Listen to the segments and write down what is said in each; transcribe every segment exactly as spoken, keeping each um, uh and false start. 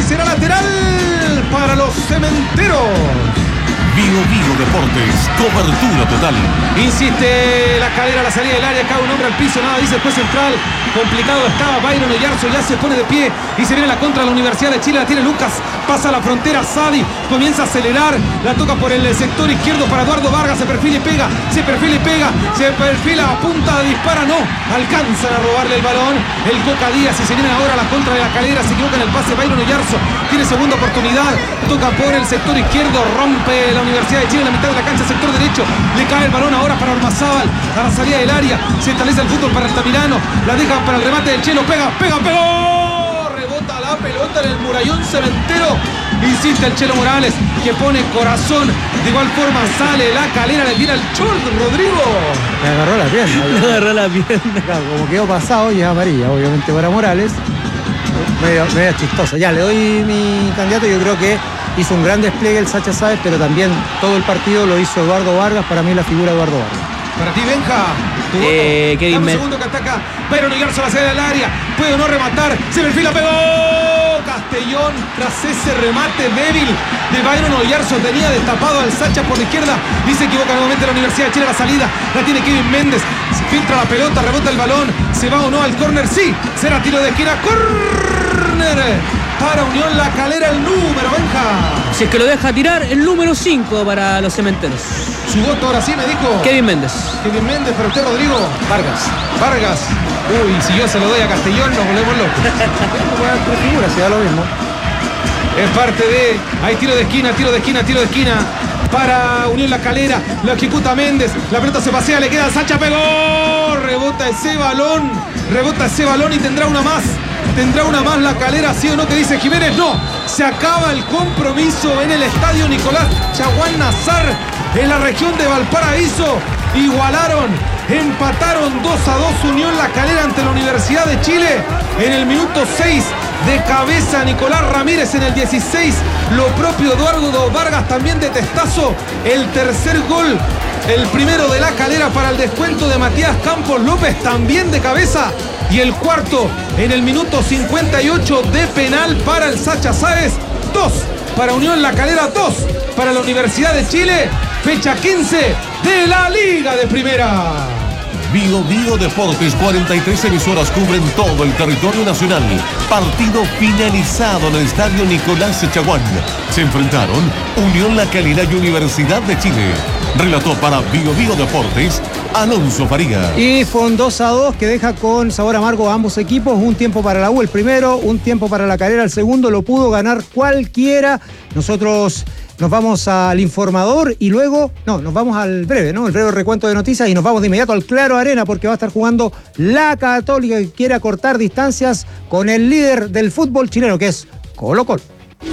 será lateral para los cementeros. Bio Bio Deportes, cobertura total. Insiste La Calera, la salida del área, cae un hombre al piso, nada dice el juez central. Complicado estaba Byron Oyarzo, ya se pone de pie y se viene la contra de la Universidad de Chile, la tiene Lucas, pasa la frontera, Sadi comienza a acelerar, la toca por el sector izquierdo para Eduardo Vargas, se perfila y pega, se perfila y pega, se perfila, apunta, dispara, no, alcanzan a robarle el balón, el Coca Díaz y se viene ahora la contra de La Calera, se equivoca en el pase Byron Oyarzo, tiene segunda oportunidad, toca por el sector izquierdo, rompe la Universidad de Chile en la mitad de la cancha, sector derecho, le cae el balón ahora para Ormazábal, a la salida del área, se establece el fútbol para Altamirano, la deja para el remate del Chelo, pega, pega, pegó, rebota la pelota en el murallón cementero, insiste el Chelo Morales, que pone corazón, de igual forma sale La Calera, le tira el short, Rodrigo. Le agarró la pierna. Le agarró la pierna. Claro, como quedó pasado y es amarilla, obviamente para Morales. Medio, medio chistosa. Ya, le doy mi candidato, yo creo que hizo un gran despliegue el Sacha Sáez, pero también todo el partido lo hizo Eduardo Vargas, para mí la figura de Eduardo Vargas. Para ti, Benja, tu eh, voto. Dame un segundo que ataca Byron Oyarzo a la salida del área, puede o no rematar, se perfila, pegó Castellón tras ese remate débil de Byron Oyarzo, tenía destapado al Sacha por la izquierda y se equivoca nuevamente la Universidad de Chile a la salida, la tiene Kevin Méndez, filtra la pelota, rebota el balón, se va o no al córner, sí, será tiro de esquina, córner para Unión La Calera, el número, Benja. Si es que lo deja tirar, el número cinco para los cementeros. Su voto ahora sí me dijo Kevin Méndez. Kevin Méndez, pero usted, Rodrigo. Vargas. Vargas. Uy, si yo se lo doy a Castellón, nos volvemos locos. Tres figuras, se da lo mismo. Es parte de... Hay tiro de esquina, tiro de esquina, tiro de esquina para Unión La Calera. Lo ejecuta Méndez. La pelota se pasea, le queda a Sacha, pegó. Rebota ese balón. Rebota ese balón y tendrá una más. ¿Tendrá una más La Calera, sí o no? Que dice Jiménez, no. Se acaba el compromiso en el estadio Nicolás Chaguán Nazar, en la región de Valparaíso. Igualaron, empataron dos a dos Unión La Calera ante la Universidad de Chile. En el minuto seis, de cabeza Nicolás Ramírez, en el dieciséis, lo propio Eduardo Vargas, también de testazo. El tercer gol, el primero de La Calera para el descuento de Matías Campos López, también de cabeza. Y el cuarto en el minuto cincuenta y ocho de penal para el Sacha Sáez. Dos para Unión La Calera, dos para la Universidad de Chile. Fecha quince de la Liga de Primera. Bio Bio Deportes, cuarenta y tres emisoras cubren todo el territorio nacional. Partido finalizado en el estadio Nicolás Chaguán. Se enfrentaron Unión La Calera y Universidad de Chile. Relató para Bio Bio Deportes Alonso Farías. Y fue un dos a dos que deja con sabor amargo a ambos equipos. Un tiempo para la U el primero, un tiempo para La Calera el segundo. Lo pudo ganar cualquiera. Nosotros nos vamos al informador y luego, no, nos vamos al breve, ¿no? El breve recuento de noticias y nos vamos de inmediato al Claro Arena porque va a estar jugando la Católica, que quiere acortar distancias con el líder del fútbol chileno, que es Colo Colo.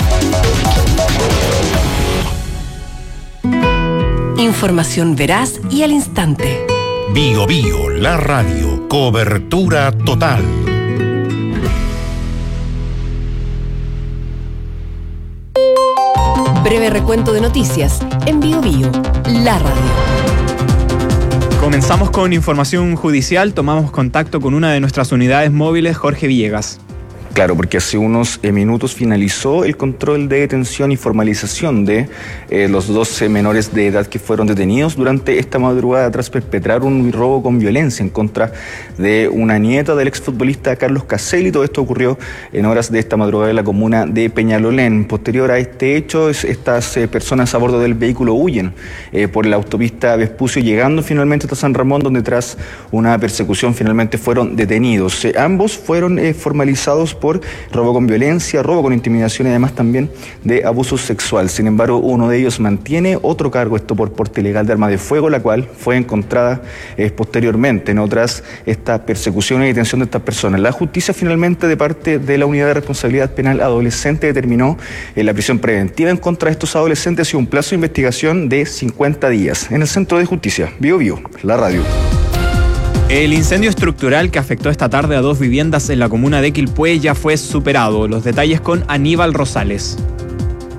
Información veraz y al instante. Bio Bio, la radio, cobertura total. Breve recuento de noticias en Bio Bio, la radio. Comenzamos con información judicial. Tomamos contacto con una de nuestras unidades móviles, Jorge Villegas. Claro, porque hace unos eh, minutos finalizó el control de detención y formalización de eh, los doce menores de edad que fueron detenidos durante esta madrugada tras perpetrar un robo con violencia en contra de una nieta del exfutbolista Carlos Caselli. Todo esto ocurrió en horas de esta madrugada en la comuna de Peñalolén. Posterior a este hecho, estas eh, personas a bordo del vehículo huyen eh, por la autopista Vespucio, llegando finalmente hasta San Ramón, donde tras una persecución finalmente fueron detenidos. Eh, ambos fueron eh, formalizados por por robo con violencia, robo con intimidación y además también de abuso sexual. Sin embargo, uno de ellos mantiene otro cargo, esto por porte ilegal de arma de fuego, la cual fue encontrada eh, posteriormente, no tras esta persecución y detención de estas personas. La justicia finalmente, de parte de la Unidad de Responsabilidad Penal Adolescente, determinó eh, la prisión preventiva en contra de estos adolescentes y un plazo de investigación de cincuenta días. En el Centro de Justicia, Bio Bio, la radio. El incendio estructural que afectó esta tarde a dos viviendas en la comuna de Quilpué ya fue superado. Los detalles con Aníbal Rosales.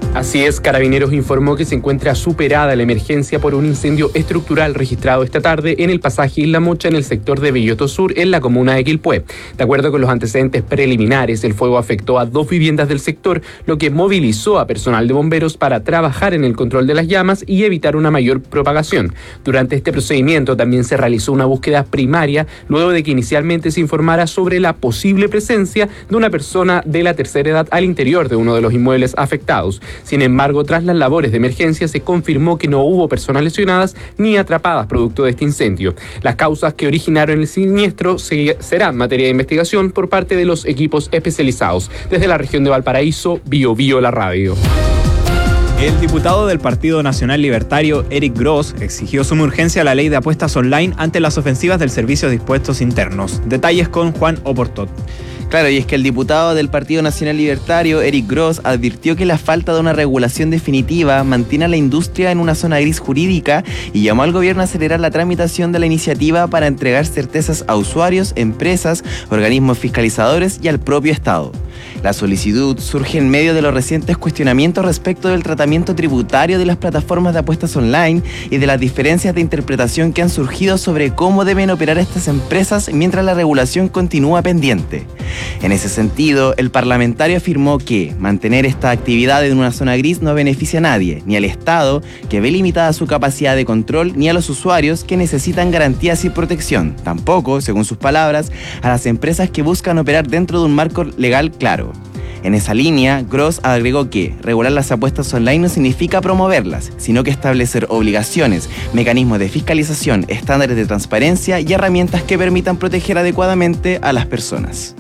Así es, Carabineros informó que se encuentra superada la emergencia por un incendio estructural registrado esta tarde en el pasaje Isla Mocha en el sector de Belloto Sur, en la comuna de Quilpué. De acuerdo con los antecedentes preliminares, el fuego afectó a dos viviendas del sector, lo que movilizó a personal de bomberos para trabajar en el control de las llamas y evitar una mayor propagación. Durante este procedimiento también se realizó una búsqueda primaria, luego de que inicialmente se informara sobre la posible presencia de una persona de la tercera edad al interior de uno de los inmuebles afectados. Sin embargo, tras las labores de emergencia se confirmó que no hubo personas lesionadas ni atrapadas producto de este incendio. Las causas que originaron el siniestro se, serán materia de investigación por parte de los equipos especializados. Desde la región de Valparaíso, Bio Bio la radio. El diputado del Partido Nacional Libertario, Eric Gross, exigió suma urgencia a la ley de apuestas online ante las ofensivas del Servicio de Impuestos Internos. Detalles con Juan Oportot. Claro, y es que el diputado del Partido Nacional Libertario, Eric Gross, advirtió que la falta de una regulación definitiva mantiene a la industria en una zona gris jurídica y llamó al gobierno a acelerar la tramitación de la iniciativa para entregar certezas a usuarios, empresas, organismos fiscalizadores y al propio Estado. La solicitud surge en medio de los recientes cuestionamientos respecto del tratamiento tributario de las plataformas de apuestas online y de las diferencias de interpretación que han surgido sobre cómo deben operar estas empresas mientras la regulación continúa pendiente. En ese sentido, el parlamentario afirmó que mantener esta actividad en una zona gris no beneficia a nadie, ni al Estado, que ve limitada su capacidad de control, ni a los usuarios, que necesitan garantías y protección. Tampoco, según sus palabras, a las empresas que buscan operar dentro de un marco legal claro. En esa línea, Gross agregó que regular las apuestas online no significa promoverlas, sino que establecer obligaciones, mecanismos de fiscalización, estándares de transparencia y herramientas que permitan proteger adecuadamente a las personas.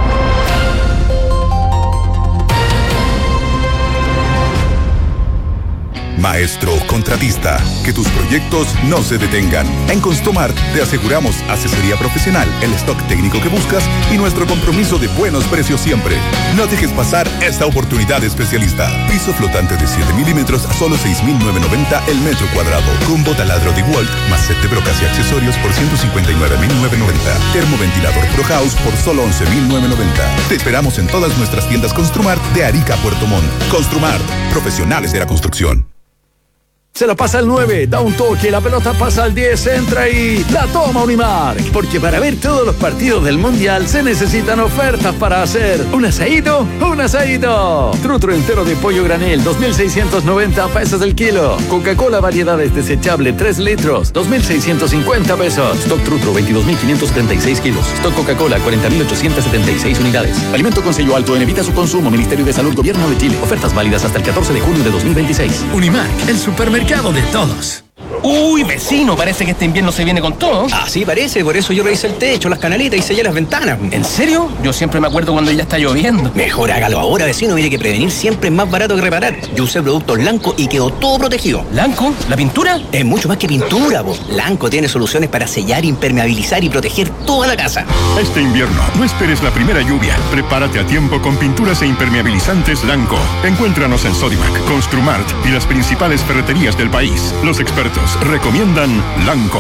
Maestro contratista, que tus proyectos no se detengan. En Construmart te aseguramos asesoría profesional, el stock técnico que buscas y nuestro compromiso de buenos precios siempre. No dejes pasar esta oportunidad especialista. Piso flotante de siete milímetros a solo seis mil novecientos noventa el metro cuadrado. Combo taladro de Walt más set de brocas y accesorios por ciento cincuenta y nueve mil novecientos noventa. Termoventilador Pro House por solo once mil novecientos noventa. Te esperamos en todas nuestras tiendas Construmart de Arica a Puerto Montt. Construmart, profesionales de la construcción. Se la pasa al nueve, da un toque, la pelota pasa al diez, entra y la toma Unimark. Porque para ver todos los partidos del Mundial se necesitan ofertas para hacer un asadito, un asadito. Trutro entero de pollo granel, dos mil seiscientos noventa pesos el kilo. Coca-Cola variedades desechable, tres litros, dos mil seiscientos cincuenta pesos. Stock Trutro, veintidós mil quinientos setenta y seis kilos. Stock Coca-Cola, cuarenta mil ochocientos setenta y seis unidades. Alimento con sello alto en evita su consumo. Ministerio de Salud, Gobierno de Chile. Ofertas válidas hasta el catorce de junio de dos mil veintiséis. Unimark, el supermercado de todos. Uy, vecino, parece que este invierno se viene con todo. Así parece, por eso yo revisé el techo, las canaletas y sellé las ventanas. ¿En serio? Yo siempre me acuerdo cuando ya está lloviendo. Mejor hágalo ahora, vecino, mire que prevenir siempre es más barato que reparar. Yo usé productos Lanco y quedó todo protegido. ¿Lanco? ¿La pintura? Es mucho más que pintura, po. Lanco tiene soluciones para sellar, impermeabilizar y proteger toda la casa. Este invierno, no esperes la primera lluvia. Prepárate a tiempo con pinturas e impermeabilizantes Lanco. Encuéntranos en Sodimac, Construmart y las principales ferreterías del país. Los expertos recomiendan Lanco.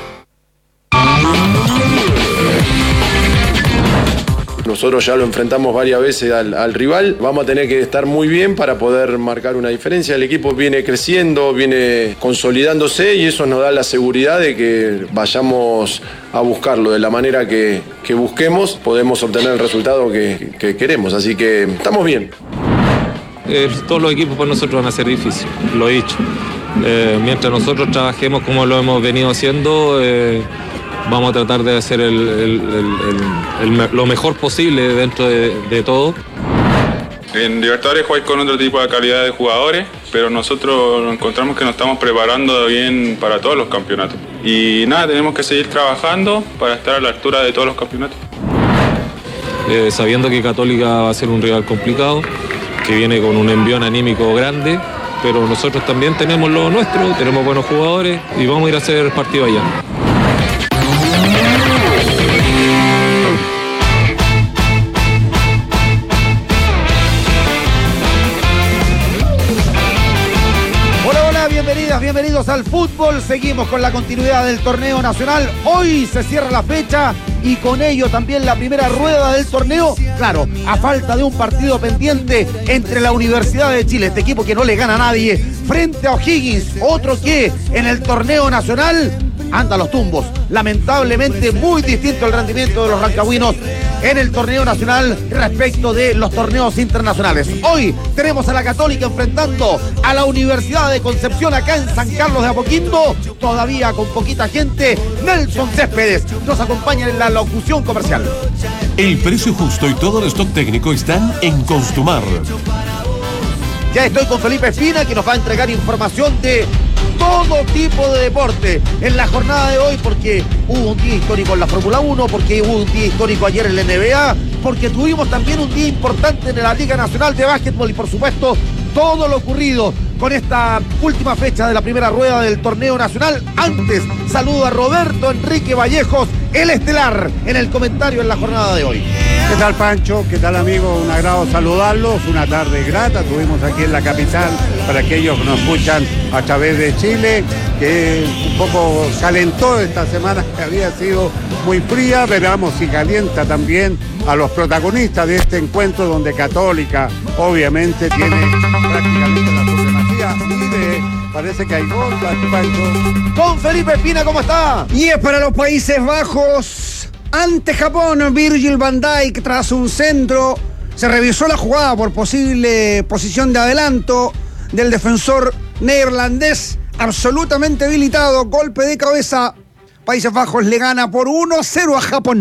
Nosotros ya lo enfrentamos varias veces al, al rival. Vamos a tener que estar muy bien para poder marcar una diferencia. El equipo viene creciendo, viene consolidándose y eso nos da la seguridad de que vayamos a buscarlo de la manera que, que busquemos. Podemos obtener el resultado que, que queremos. Así que estamos bien. Eh, todos los equipos para nosotros van a ser difíciles, lo he dicho. Eh, mientras nosotros trabajemos como lo hemos venido haciendo, eh, vamos a tratar de hacer el, el, el, el, el, lo mejor posible dentro de, de todo. En Libertadores jugáis con otro tipo de calidad de jugadores, pero nosotros encontramos que nos estamos preparando bien para todos los campeonatos. Y nada, tenemos que seguir trabajando para estar a la altura de todos los campeonatos. Eh, sabiendo que Católica va a ser un rival complicado, que viene con un envión anímico grande, pero nosotros también tenemos lo nuestro, tenemos buenos jugadores y vamos a ir a hacer partido allá. Hola, hola, Hola, bienvenidas, bienvenidos al fútbol. Seguimos con la continuidad del torneo nacional. Hoy se cierra la fecha y con ello también la primera rueda del torneo. Claro, a falta de un partido pendiente entre la Universidad de Chile, este equipo que no le gana a nadie, frente a O'Higgins, otro que en el torneo nacional anda a los tumbos. Lamentablemente muy distinto el rendimiento de los rancagüinos en el torneo nacional respecto de los torneos internacionales. Hoy tenemos a la Católica enfrentando a la Universidad de Concepción acá en San Carlos de Apoquindo, todavía con poquita gente. Nelson Céspedes nos acompaña en la locución comercial. El precio justo y todo el stock técnico están en Constumar. Ya estoy con Felipe Espina, que nos va a entregar información de todo tipo de deporte en la jornada de hoy, porque hubo un día histórico en la Fórmula uno, porque hubo un día histórico ayer en la N B A, porque tuvimos también un día importante en la Liga Nacional de Básquetbol y por supuesto todo lo ocurrido con esta última fecha de la primera rueda del torneo nacional. Antes, saludo a Roberto Enrique Vallejos, el estelar, en el comentario en la jornada de hoy. ¿Qué tal, Pancho? ¿Qué tal, amigos? Un agrado saludarlos. Una tarde grata tuvimos aquí en la capital para aquellos que nos escuchan a través de Chile, que un poco calentó esta semana, que había sido muy fría. Veremos si calienta también a los protagonistas de este encuentro, donde Católica obviamente tiene prácticamente la supremacía. Mire, parece que hay gol, Pancho. Con Felipe Espina, ¿cómo está? Y es para los Países Bajos. Ante Japón, Virgil van Dijk, tras un centro, se revisó la jugada por posible posición de adelanto del defensor neerlandés, absolutamente habilitado, golpe de cabeza. Países Bajos le gana por uno a cero a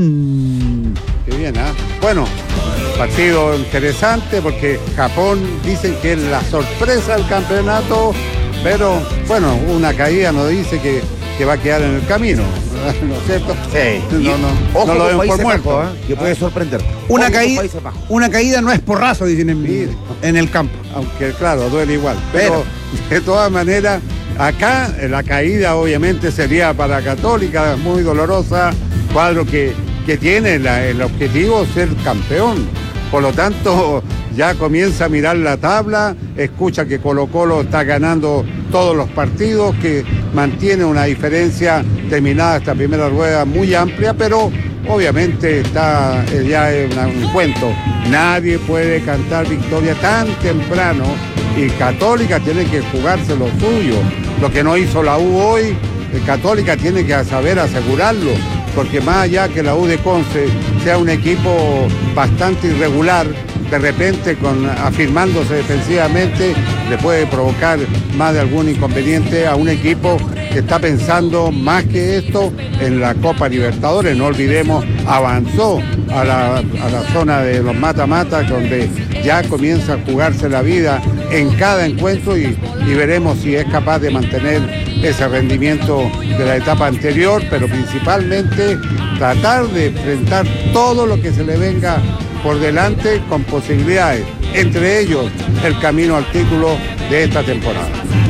Japón. Qué bien, ¿ah? ¿eh? Bueno, partido interesante porque Japón dicen que es la sorpresa del campeonato, pero bueno, una caída nos dice que, que va a quedar en el camino, ¿no es cierto? Sí. No, no, Ojo, no lo ven por muerto, Bajos, ¿eh? Que puede sorprender. Una, caída, una caída no es porrazo, dicen en, sí, en el campo. Aunque claro, duele igual. Pero, pero de todas maneras, acá la caída obviamente sería para Católica, muy dolorosa, cuadro que, que tiene la, el objetivo ser campeón. Por lo tanto, ya comienza a mirar la tabla, escucha que Colo-Colo está ganando todos los partidos, que mantiene una diferencia terminada esta primera rueda muy amplia, pero obviamente está ya es una, un cuento. Nadie puede cantar victoria tan temprano y Católica tiene que jugarse lo suyo. Lo que no hizo la U hoy, Católica tiene que saber asegurarlo, porque más allá que la U de Conce sea un equipo bastante irregular, de repente con afirmándose defensivamente le puede provocar más de algún inconveniente a un equipo que está pensando más que esto en la Copa Libertadores. No olvidemos, avanzó a la, a la zona de los mata-mata, donde ya comienza a jugarse la vida en cada encuentro y, y veremos si es capaz de mantener ese rendimiento de la etapa anterior, pero principalmente tratar de enfrentar todo lo que se le venga por delante con posibilidades, entre ellos el camino al título de esta temporada.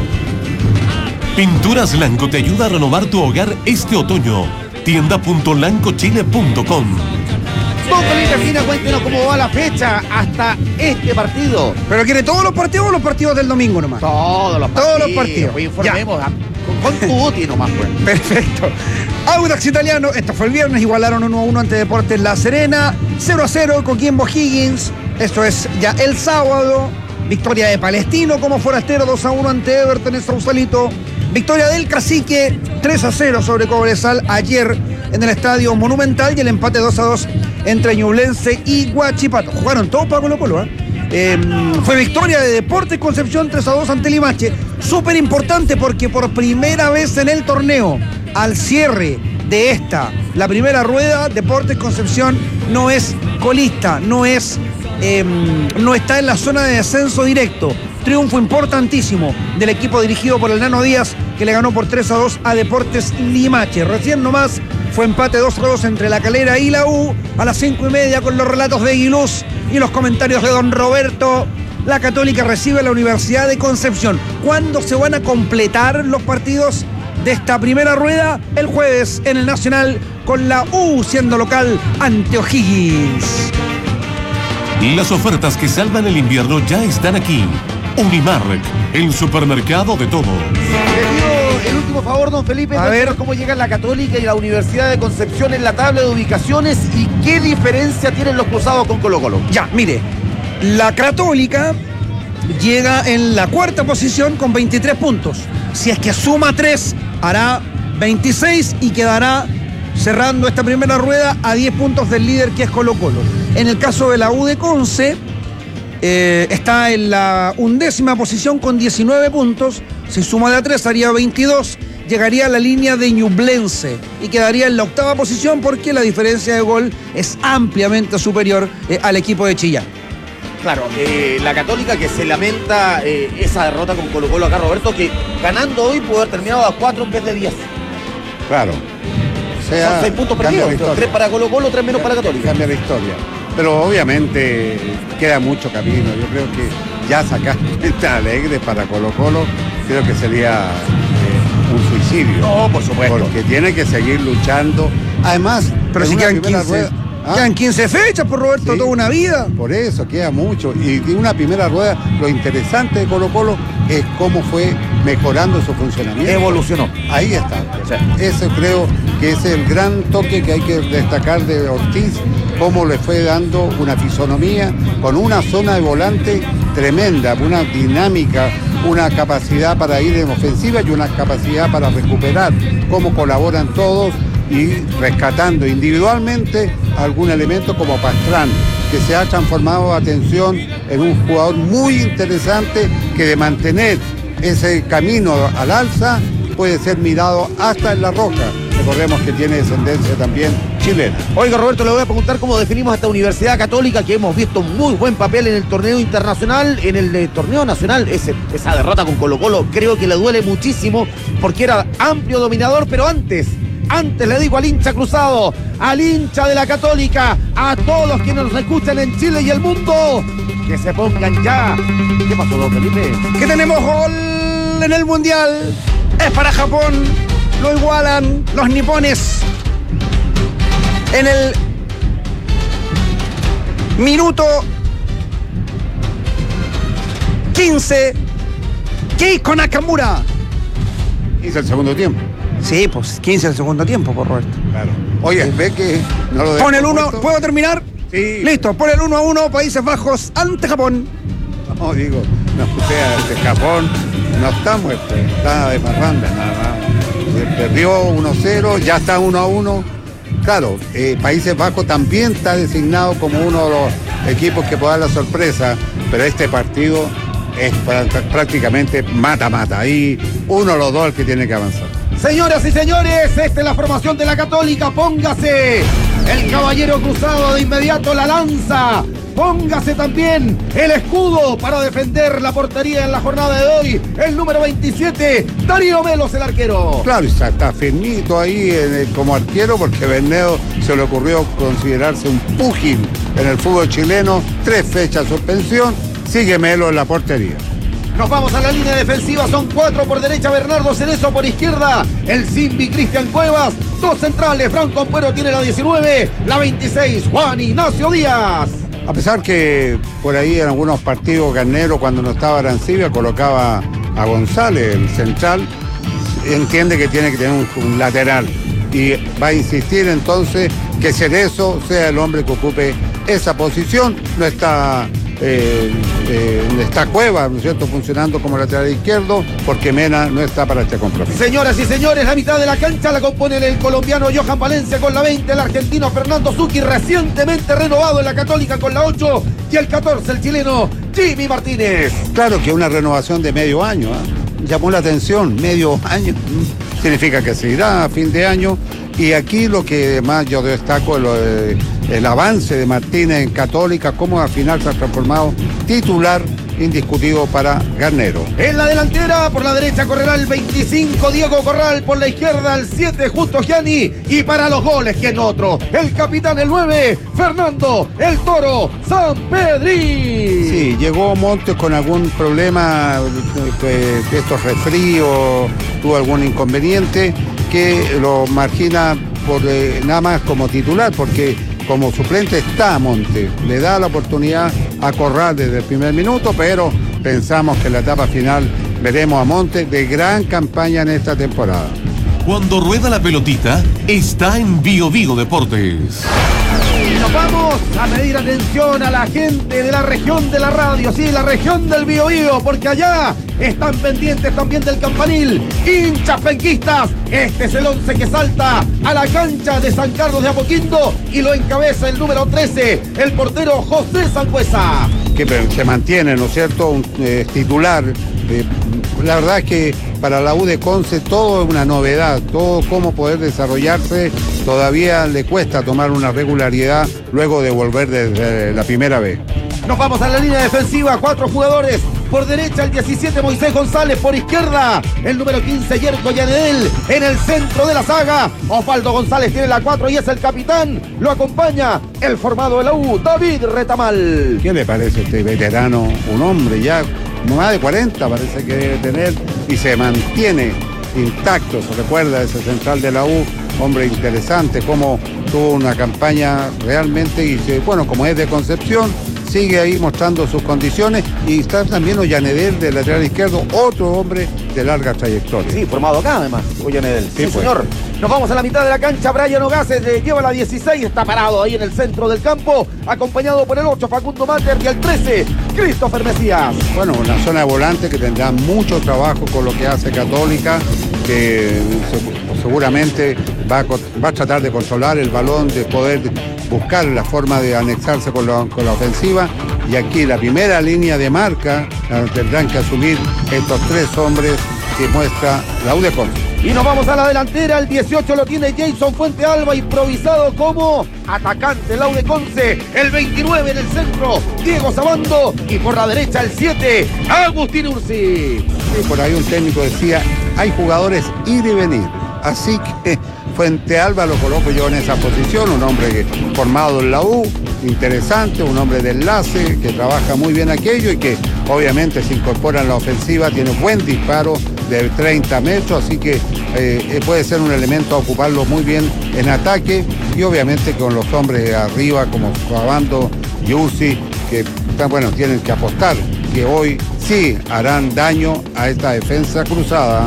Pinturas Lanco te ayuda a renovar tu hogar este otoño. tienda punto lanco chile punto com. Don Felipe Espina, cuéntenos cómo va la fecha hasta este partido. ¿Pero quiere todos los partidos o los partidos del domingo nomás? Todos los partidos. Todos los partidos. Pues informemos a, con, con Cuti nomás, pues. Perfecto. Audax Italiano, esto fue el viernes, igualaron uno a uno ante Deportes La Serena, cero a cero Coquimbo Higgins, esto es ya el sábado. Victoria de Palestino como forastero, dos a uno ante Everton en Sausalito. Victoria del Cacique, tres a cero sobre Cobresal ayer en el Estadio Monumental, y el empate dos a dos entre Ñublense y Huachipato. Jugaron todos para Colo Colo, ¿eh? Eh, fue victoria de Deportes Concepción tres a dos ante Limache. Súper importante porque por primera vez en el torneo, al cierre de esta, la primera rueda, Deportes Concepción no es colista, no es eh, no está en la zona de descenso directo. Triunfo importantísimo del equipo dirigido por el Nano Díaz, que le ganó por tres a dos a Deportes Limache. Recién nomás fue empate dos a dos entre La Calera y la U a las cinco y media, con los relatos de Guiluz y los comentarios de don Roberto. La Católica recibe a la Universidad de Concepción. ¿Cuándo se van a completar los partidos de esta primera rueda? El jueves en el Nacional, con la U siendo local ante O'Higgins. Las ofertas que salvan el invierno ya están aquí. Unimark, el supermercado de todos. Le pido el último favor, don Felipe, a ver cómo llega la Católica y la Universidad de Concepción en la tabla de ubicaciones y qué diferencia tienen los cruzados con Colo-Colo. Ya, mire, la Católica llega en la cuarta posición con veintitrés puntos. Si es que suma tres, hará veintiséis y quedará cerrando esta primera rueda a diez puntos del líder, que es Colo-Colo. En el caso de la U de Conce, eh, está en la undécima posición con diecinueve puntos. Si suma de a tres haría veintidós. Llegaría a la línea de Ñublense y quedaría en la octava posición porque la diferencia de gol es ampliamente superior eh, al equipo de Chillán. Claro, eh, la Católica que se lamenta eh, esa derrota con Colo-Colo acá, Roberto, que ganando hoy pudo haber terminado a cuatro en vez de diez. Claro. O sea, son seis puntos perdidos, tres para Colo-Colo, tres menos para Católica. Cambia la historia. Pero obviamente queda mucho camino. Yo creo que ya sacar Venta Alegre para Colo-Colo, creo que sería eh, un suicidio. No, por supuesto. Porque tiene que seguir luchando. Además, pero si quedan quince. Rueda, ¿Ah? Quedan quince fechas, por Roberto, sí, toda una vida. Por eso, queda mucho. Y de una primera rueda, lo interesante de Colo-Colo es cómo fue mejorando su funcionamiento. Evolucionó. Ahí está. Sí. Eso creo que es el gran toque que hay que destacar de Ortiz, cómo le fue dando una fisonomía con una zona de volante tremenda, una dinámica, una capacidad para ir en ofensiva y una capacidad para recuperar, cómo colaboran todos y rescatando individualmente algún elemento como Pastrán, que se ha transformado, atención, en un jugador muy interesante que de mantener ese camino al alza puede ser mirado hasta en La Roja. Recordemos que tiene descendencia también chilena. Oiga, Roberto, le voy a preguntar cómo definimos a esta Universidad Católica, que hemos visto muy buen papel en el torneo internacional, en el de torneo nacional. Ese, esa derrota con Colo-Colo creo que le duele muchísimo porque era amplio dominador, pero antes... Antes le digo al hincha cruzado, al hincha de la Católica, a todos los que nos escuchan en Chile y el mundo, que se pongan ya. ¿Qué pasó, don Felipe? Que tenemos gol en el Mundial. Es para Japón. Lo igualan los nipones. En el minuto quince, Keiko Nakamura. Hizo el segundo tiempo. Sí, pues quince del segundo tiempo, por Roberto. Claro. Oye, ve que no lo pon el uno, ¿puedo terminar? Sí. Listo, pon el uno a uno, Países Bajos ante Japón. No, digo, no, o sea, este Japón no estamos, este, está de parranda, nada más. Perdió uno cero, ya está uno a uno. Claro, eh, Países Bajos también está designado como uno de los equipos que puede dar la sorpresa, pero este partido es prácticamente mata-mata. Ahí uno de los dos el que tiene que avanzar. Señoras y señores, esta es la formación de la Católica. Póngase el caballero cruzado de inmediato, la lanza. Póngase también el escudo para defender la portería en la jornada de hoy. El número veintisiete, Darío Melos, el arquero. Claro, está, está firmito ahí en el, como arquero, porque Bernedo se le ocurrió considerarse un púgil en el fútbol chileno. Tres fechas suspensión, sigue Melos en la portería. Nos vamos a la línea defensiva, son cuatro por derecha, Bernardo Cerezo por izquierda, el Simbi Cristian Cuevas, dos centrales, Franco Ampuero tiene la diecinueve, la veintiséis, Juan Ignacio Díaz. A pesar que por ahí en algunos partidos Garnero, cuando no estaba Arancibia, colocaba a González, el central, entiende que tiene que tener un, un lateral y va a insistir entonces que Cerezo sea el hombre que ocupe esa posición. No está... Eh, eh, está Cueva, ¿no es cierto?, funcionando como lateral izquierdo, porque Mena no está para este compromiso. Señoras y señores, la mitad de la cancha la compone el colombiano Johan Valencia con la veinte, el argentino Fernando Zucchi, recientemente renovado en la Católica con la ocho, y el catorce, el chileno Jimmy Martínez. Claro que una renovación de medio año, ¿eh? Llamó la atención, medio año, significa que se irá a fin de año. Y aquí lo que más yo destaco es lo de, el avance de Martínez en Católica, cómo al final se ha transformado titular indiscutido para Garnero. En la delantera, por la derecha correrá el veinticinco Diego Corral, por la izquierda el siete Justo Gianni, y para los goles, ¿quién otro? El capitán, el nueve, Fernando el Toro Sampedri. Sí, llegó Montes con algún problema de, de estos resfríos, tuvo algún inconveniente que lo margina por eh, nada más como titular, porque como suplente está Montes, le da la oportunidad a Corral desde el primer minuto, pero pensamos que en la etapa final veremos a Montes de gran campaña en esta temporada. Cuando rueda la pelotita, está en Bio Bio Deportes. Nos vamos a pedir atención a la gente de la región de la radio, sí, la región del Biobío, porque allá están pendientes también del campanil. Hinchas penquistas, este es el once que salta a la cancha de San Carlos de Apoquindo y lo encabeza el número trece, el portero José Sangüesa. Que se mantiene, ¿no es cierto?, un eh, titular. Eh, la verdad es que para la U de Conce todo es una novedad, todo cómo poder desarrollarse, todavía le cuesta tomar una regularidad luego de volver desde la primera vez. Nos vamos a la línea defensiva, cuatro jugadores. Por derecha el diecisiete Moisés González, por izquierda el número quince Yerko Yanedel, en el centro de la saga Osvaldo González tiene la cuatro y es el capitán, lo acompaña el formado de la U, David Retamal. ¿Qué le parece este veterano? Un hombre ya más de cuarenta parece que debe tener y se mantiene intacto, se recuerda ese central de la U, hombre interesante, como tuvo una campaña realmente y se, bueno, como es de Concepción, sigue ahí mostrando sus condiciones y está también Ollanedel del lateral izquierdo, otro hombre de larga trayectoria. Sí, formado acá además, Ollanedel. Sí, sí pues. Señor. Nos vamos a la mitad de la cancha, Brian Ogaces eh, lleva la dieciséis, está parado ahí en el centro del campo, acompañado por el ocho Facundo Mater y el trece Christopher Mesías. Bueno, una zona de volante que tendrá mucho trabajo con lo que hace Católica, que seguramente va a, va a tratar de controlar el balón, de poder buscar la forma de anexarse con, lo, con la ofensiva. Y aquí la primera línea de marca la tendrán que asumir estos tres hombres que muestra la U de Conce. Y nos vamos a la delantera, el dieciocho lo tiene Jason Fuente Alba, improvisado como atacante, la U de Conce, el veintinueve en el centro, Diego Sabando, y por la derecha el siete, Agustín Ursi. Sí, por ahí un técnico decía, hay jugadores ir y venir, así que Fuente Alba lo coloco yo en esa posición, un hombre que, formado en la U, interesante, un hombre de enlace, que trabaja muy bien aquello y que obviamente se incorpora en la ofensiva, tiene un buen disparo de treinta metros, así que eh, puede ser un elemento a ocuparlo muy bien en ataque y obviamente con los hombres arriba como Sabando y Ursi, que bueno, tienen que apostar, que hoy sí harán daño a esta defensa cruzada.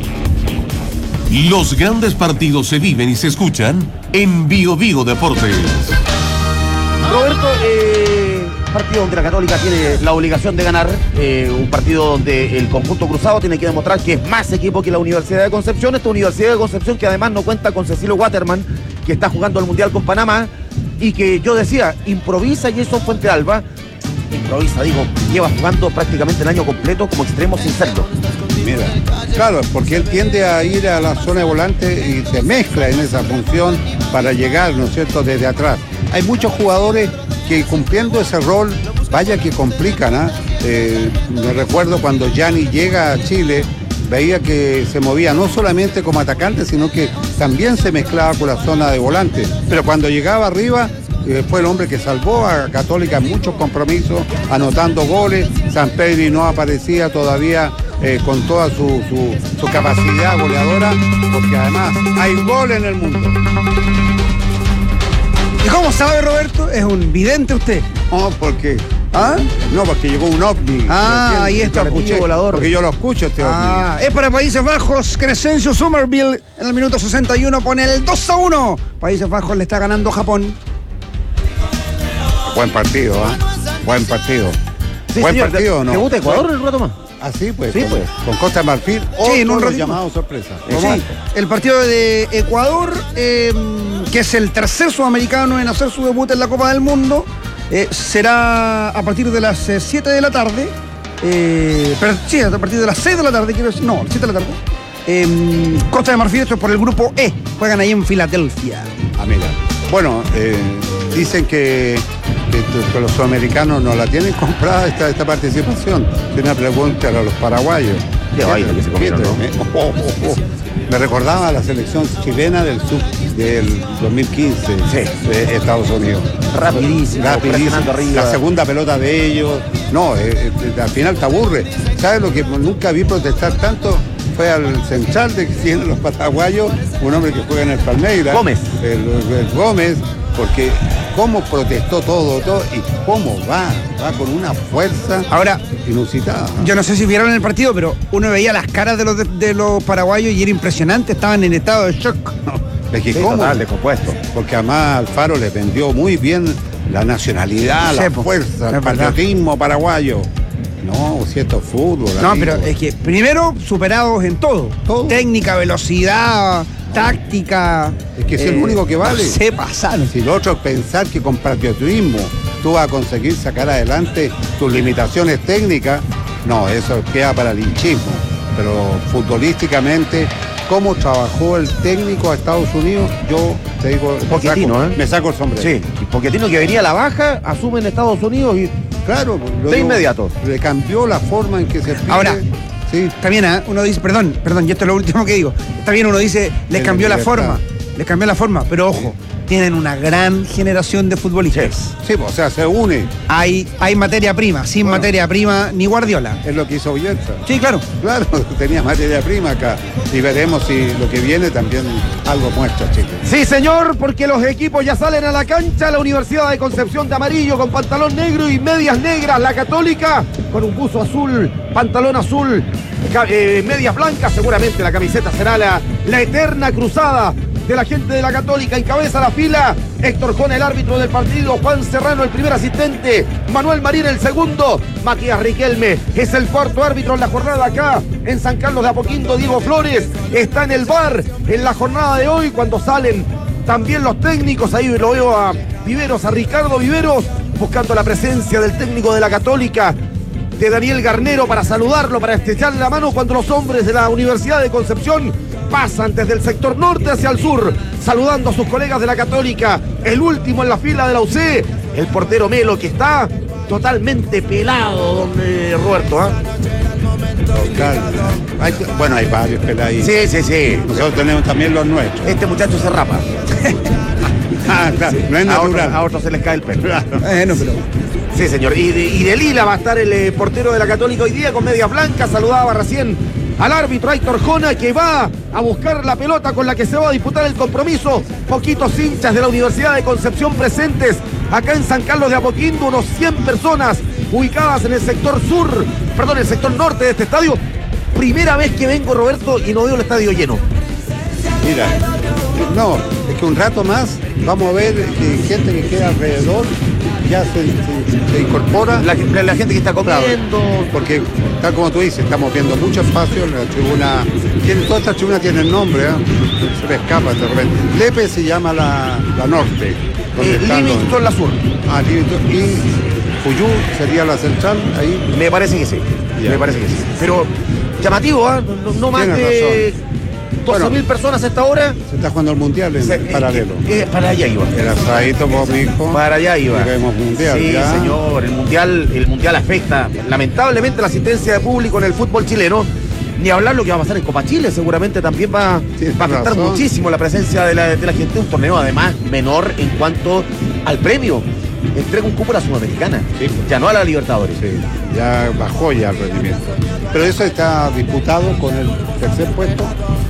Los grandes partidos se viven y se escuchan en Bio Bio Deportes. Roberto, eh, partido donde la Católica tiene la obligación de ganar, eh, un partido donde el conjunto cruzado tiene que demostrar que es más equipo que la Universidad de Concepción, esta Universidad de Concepción que además no cuenta con Cecilio Waterman, que está jugando el Mundial con Panamá, y que yo decía, improvisa Jason Fuente Alba, improvisa, digo, lleva jugando prácticamente el año completo como extremo sin serlo. Mira, claro, porque él tiende a ir a la zona de volante y se mezcla en esa función para llegar, ¿no es cierto?, desde atrás. Hay muchos jugadores que cumpliendo ese rol, vaya que complican, ¿ah? ¿eh? Me recuerdo cuando Gianni llega a Chile, veía que se movía no solamente como atacante, sino que también se mezclaba con la zona de volante. Pero cuando llegaba arriba, eh, fue el hombre que salvó a Católica en muchos compromisos, anotando goles. Sampedri no aparecía todavía eh, con toda su, su, su capacidad goleadora, porque además hay gol en el mundo. ¿Y cómo sabe, Roberto? ¿Es un vidente usted? No, porque... ¿Ah? No, porque llegó un ovni. Ah, ahí está, lo escuché, volador. Porque yo lo escucho este ah, ovni. Es para Países Bajos. Crescencio Somerville en el minuto sesenta y uno pone el dos a uno. Países Bajos le está ganando a Japón. Buen partido, ¿ah? ¿eh? Buen partido. Sí, Buen señor, partido, ¿no? ¿Debuta Ecuador en el rato más? Ah, sí, pues. Sí, con, pues. Con Costa de Marfil. Sí, en un ratito. llamado sorpresa. Sí, el partido de Ecuador, eh, que es el tercer sudamericano en hacer su debut en la Copa del Mundo, eh, será a partir de las siete de la tarde. Eh, pero, sí, a partir de las seis de la tarde, quiero decir. No, siete de la tarde. Eh, Costa de Marfil, esto es por el grupo E. Juegan ahí en Filadelfia. Ah, mira. Bueno, eh, dicen que, que, que los sudamericanos no la tienen comprada esta, esta participación. Tiene una pregunta a los paraguayos. Qué vaina que se comieron, ¿no? Oh, oh, oh. Me recordaba a la selección chilena del sub del dos mil quince sí. de Estados Unidos. Rapidísimo, Rapidísimo. Arriba. La segunda pelota de ellos. No, eh, eh, al final te aburre. ¿Sabes lo que nunca vi protestar tanto? Fue al central de que tienen los paraguayos, un hombre que juega en el Palmeiras. Gómez. El, el Gómez, porque cómo protestó todo, todo, y cómo va, va con una fuerza ahora inusitada. Yo no sé si vieron el partido, pero uno veía las caras de los, de, de los paraguayos y era impresionante, estaban en estado de shock. Es que Sí, cómo, total, descompuesto. porque además Alfaro le vendió muy bien la nacionalidad, Sí, la po, fuerza, es el verdad. patriotismo paraguayo. No, si esto es fútbol. No, amigo. pero es que primero superados en todo. Todo. Técnica, velocidad, táctica. Es que es eh, el único que vale. No sé, pasaron. Si lo otro es pensar que con patriotismo tú vas a conseguir sacar adelante tus limitaciones técnicas, no, eso queda para el hinchismo. Pero futbolísticamente, cómo trabajó el técnico a Estados Unidos, yo te digo, me Pochettino, saco, ¿eh? me saco el sombrero. Sí, y Pochettino que venía a la baja, asume en Estados Unidos y Claro, lo de digo, inmediato. le cambió la forma en que se pide. Ahora, sí. está bien, ¿eh? Uno dice, perdón, perdón, y esto es lo último que digo. Está bien, uno dice, les En cambió la libertad. forma, les cambió la forma, pero ojo, tienen una gran generación de futbolistas. Sí, o sea, se une. Hay, hay materia prima, sin Bueno. materia prima, ni Guardiola. Es lo que hizo Bielsa. Sí, claro. Claro, tenía materia prima acá. Y veremos si lo que viene también algo muestra, chicos. Sí, señor, porque los equipos ya salen a la cancha. La Universidad de Concepción de amarillo con pantalón negro y medias negras. La Católica con un buzo azul, pantalón azul, ca- eh, medias blancas. Seguramente la camiseta será la, la eterna cruzada de la gente de la Católica. Encabeza la fila Héctor Jona, el árbitro del partido. Juan Serrano, el primer asistente. Manuel Marín, el segundo. Matías Riquelme es el cuarto árbitro en la jornada acá en San Carlos de Apoquindo. Diego Flores está en el V A R en la jornada de hoy cuando salen también los técnicos. Ahí lo veo a Viveros, a Ricardo Viveros, buscando la presencia del técnico de la Católica, de Daniel Garnero, para saludarlo, para estrecharle la mano cuando los hombres de la Universidad de Concepción pasan desde el sector norte hacia el sur, saludando a sus colegas de la Católica. El último en la fila de la U C, el portero Melo, que está totalmente pelado, don eh, Roberto. ¿eh? Claro. Hay- bueno, hay varios peladitos. Sí, sí, sí. Nosotros tenemos también los nuestros. Este muchacho se rapa. Ah, claro, no es a, otros, natural. a otros se les cae el pelo. Bueno, pero Sí, señor. Y de, y de lila va a estar el eh, portero de la Católica hoy día con medias blancas. Saludaba recién al árbitro Héctor Jona, que va a buscar la pelota con la que se va a disputar el compromiso. Poquitos hinchas de la Universidad de Concepción presentes acá en San Carlos de Apoquindo. Unos cien personas ubicadas en el sector sur, perdón, el sector norte de este estadio. Primera vez que vengo, Roberto, y no veo el estadio lleno. Mira, no, es que un rato más vamos a ver que gente que queda alrededor ya se, se- se incorpora. La, la- la gente que está Claro, comiendo. porque tal como tú dices, estamos viendo mucho espacio en la tribuna. Tiene, todas estas tribunas tienen nombre, ¿eh? Se me escapa de repente. Lepe se llama la, la norte. donde Eh, están los- Livingston la sur. Ah, Livingston. Y Fuyú sería la central, ahí. Me parece que sí. Ya. Me parece que sí. Pero llamativo, ¿ah? no, no más Tienes de doce mil Bueno. personas a esta hora. Se está jugando el mundial en Se- eh, paralelo. eh, para allá iba. El asadito, vos, mi hijo. Para allá iba. Lleguemos mundial, Sí, ya. señor. El mundial, el mundial afecta lamentablemente la asistencia de público en el fútbol chileno. Ni hablar lo que va a pasar en Copa Chile. Seguramente también va, Tienes va a afectar razón. muchísimo la presencia de la, de la gente. Un torneo además menor en cuanto al premio. Entrega un cupo a la Sudamericana. Sí. Ya no a la Libertadores. Sí, ya bajó ya el rendimiento. Pero eso está disputado con el tercer puesto.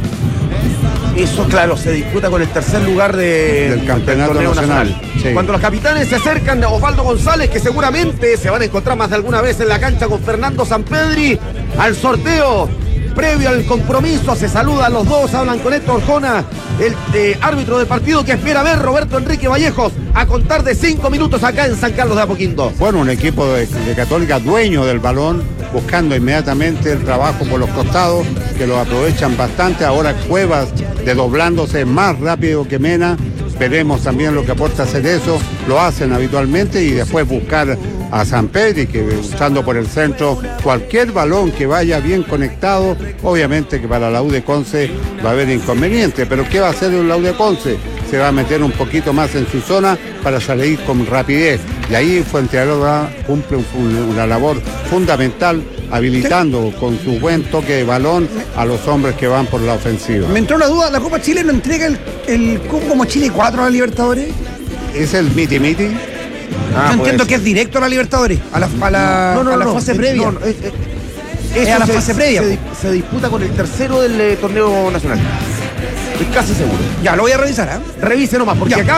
Eso, claro, se disputa con el tercer lugar de- Del campeonato torneo nacional. Sí. Cuando los capitanes se acercan a Osvaldo González, que seguramente se van a encontrar más de alguna vez en la cancha con Fernando Sampedri, al sorteo. Previo al compromiso, se saludan los dos, hablan con Héctor Jona, el eh, árbitro del partido, que espera ver Roberto Enrique Vallejos a contar de cinco minutos acá en San Carlos de Apoquindo. Bueno, un equipo de, de Católica dueño del balón, buscando inmediatamente el trabajo por los costados, que lo aprovechan bastante. Ahora Cuevas desdoblándose más rápido que Mena. Veremos también lo que aporta hacer eso. Lo hacen habitualmente y después buscar a Sampedri, que usando por el centro cualquier balón que vaya bien conectado, obviamente que para la U de Conce va a haber inconveniente, pero ¿qué va a hacer la U de Conce? Se va a meter un poquito más en su zona para salir con rapidez, y ahí Fuentealba cumple un- un- una labor fundamental, habilitando con su buen toque de balón a los hombres que van por la ofensiva. me entró la duda, ¿la Copa Chile no entrega el, el cupo como Chile cuatro a la Libertadores? ¿Es el miti miti? Ah, Yo entiendo pues. que es directo a la Libertadores, a la, a la, No, no, a la no, fase eh, previa. no, no, eh, eh, Es eso a la se- fase previa, Se, po. di- se disputa con el tercero del eh, torneo nacional. Estoy casi seguro. Ya, lo voy a revisar, ¿ah? Revise nomás, porque Ya. acá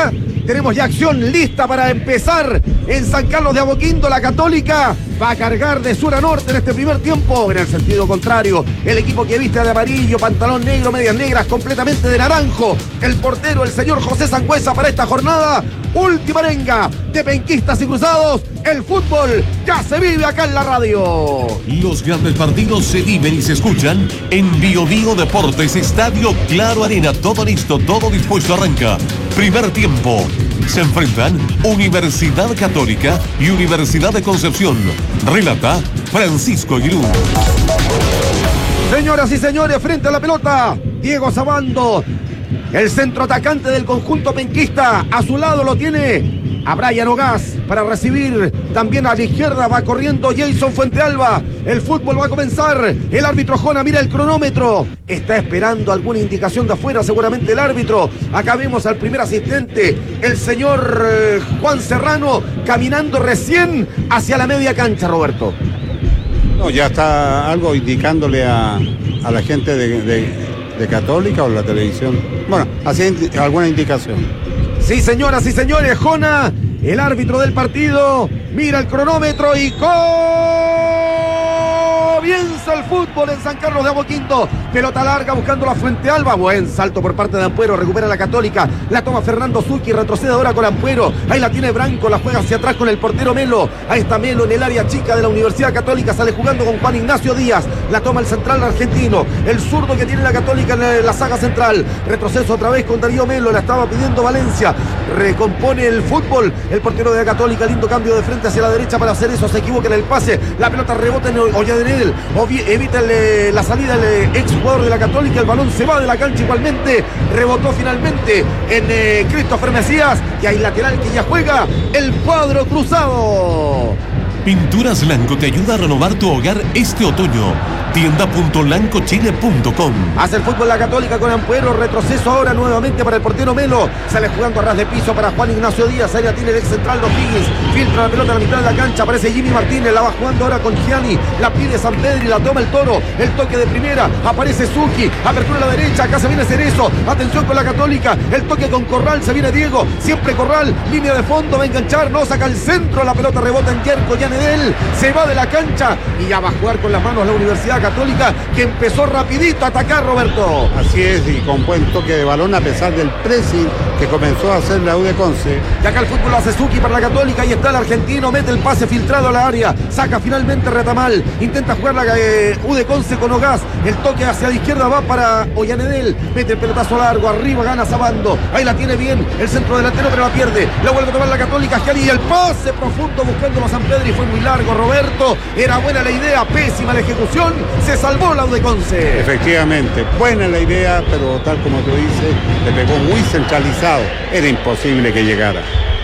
Tenemos ya acción lista para empezar en San Carlos de Apoquindo. La Católica va a cargar de sur a norte en este primer tiempo. En el sentido contrario, el equipo que viste de amarillo, pantalón negro, medias negras, completamente de naranjo. El portero, el señor José Sangüesa, para esta jornada. Última arenga de penquistas y cruzados. El fútbol ya se vive acá en la radio. Los grandes partidos se viven y se escuchan en Bio Bio Deportes, Estadio Claro Arena. Todo listo, todo dispuesto, arranca. Primer tiempo. Se enfrentan Universidad Católica y Universidad de Concepción. Relata Francisco Aguilú. Señoras y señores, frente a la pelota, Diego Sabando, el centro atacante del conjunto penquista. A su lado lo tiene a Brian Ogaz para recibir. También a la izquierda va corriendo Jason Fuentealba. El fútbol va a comenzar. El árbitro Jona mira el cronómetro. Está esperando alguna indicación de afuera, seguramente el árbitro. Acá vemos al primer asistente, el señor eh, Juan Serrano, caminando recién hacia la media cancha, Roberto. No, ya está algo indicándole a, a la gente de, de, de Católica o la televisión. Bueno, así alguna indicación. Sí, señoras y señores, Jona, el árbitro del partido, mira el cronómetro y comienza el fútbol en San Carlos de Apoquindo. Pelota larga buscando la Fuentealba. Buen salto por parte de Ampuero. Recupera la Católica. La toma Fernando Zucchi. Retrocede ahora con Ampuero. Ahí la tiene Branco. La juega hacia atrás con el portero Melo. Ahí está Melo en el área chica de la Universidad Católica. Sale jugando con Juan Ignacio Díaz. La toma el central argentino. El zurdo que tiene la Católica en la saga central. Retroceso otra vez con Darío Melo. La estaba pidiendo Valencia. Recompone el fútbol. El portero de la Católica. Lindo cambio de frente hacia la derecha para hacer eso. Se equivoca en el pase. La pelota rebota en Ollanedel. Evita el, la salida del ex jugador de la Católica. El balón se va de la cancha igualmente. Rebotó finalmente en eh, Christopher Mesías. Y hay lateral que ya juega el cuadro cruzado. Pinturas Lanco te ayuda a renovar tu hogar este otoño. tienda punto lanco chile punto com. Hace el fútbol la Católica con Ampuero. Retroceso ahora nuevamente para el portero Melo. Sale jugando a ras de piso para Juan Ignacio Díaz. Ahí la tiene el ex central O'Higgins. Filtra la pelota a la mitad de la cancha. Aparece Jimmy Martínez. La va jugando ahora con Gianni. La pide San Pedro y la toma el Toro. El toque de primera. Aparece Zucchi. Apertura a la derecha. Acá se viene Cerezo. Atención con la Católica. El toque con Corral. Se viene Diego. Siempre Corral. Línea de fondo. Va a enganchar. No saca el centro. La pelota rebota en Yerko Yanedel. Se va de la cancha. Y ya va a jugar con las manos la Universidad Católica, que empezó rapidito a atacar, Roberto. Así es, y con buen toque de balón a pesar del pressing que comenzó a hacer la U de Conce. Y acá el fútbol hace Zucchi para la Católica. Y está el argentino, mete el pase filtrado a la área. Saca finalmente Retamal. Intenta jugar la eh, U de Conce con Ogaz. El toque hacia la izquierda va para Ollanedel. Mete el pelotazo largo, arriba gana Sabando. Ahí la tiene bien el centro delantero, pero la pierde. La vuelve a tomar la Católica, Gianni. Y el pase profundo buscando a San Pedro y fue muy largo, Roberto. Era buena la idea, pésima la ejecución. Se salvó la U de Conce. Efectivamente, buena la idea, pero tal como tú dices, le pegó muy centralizado. Era imposible que llegara.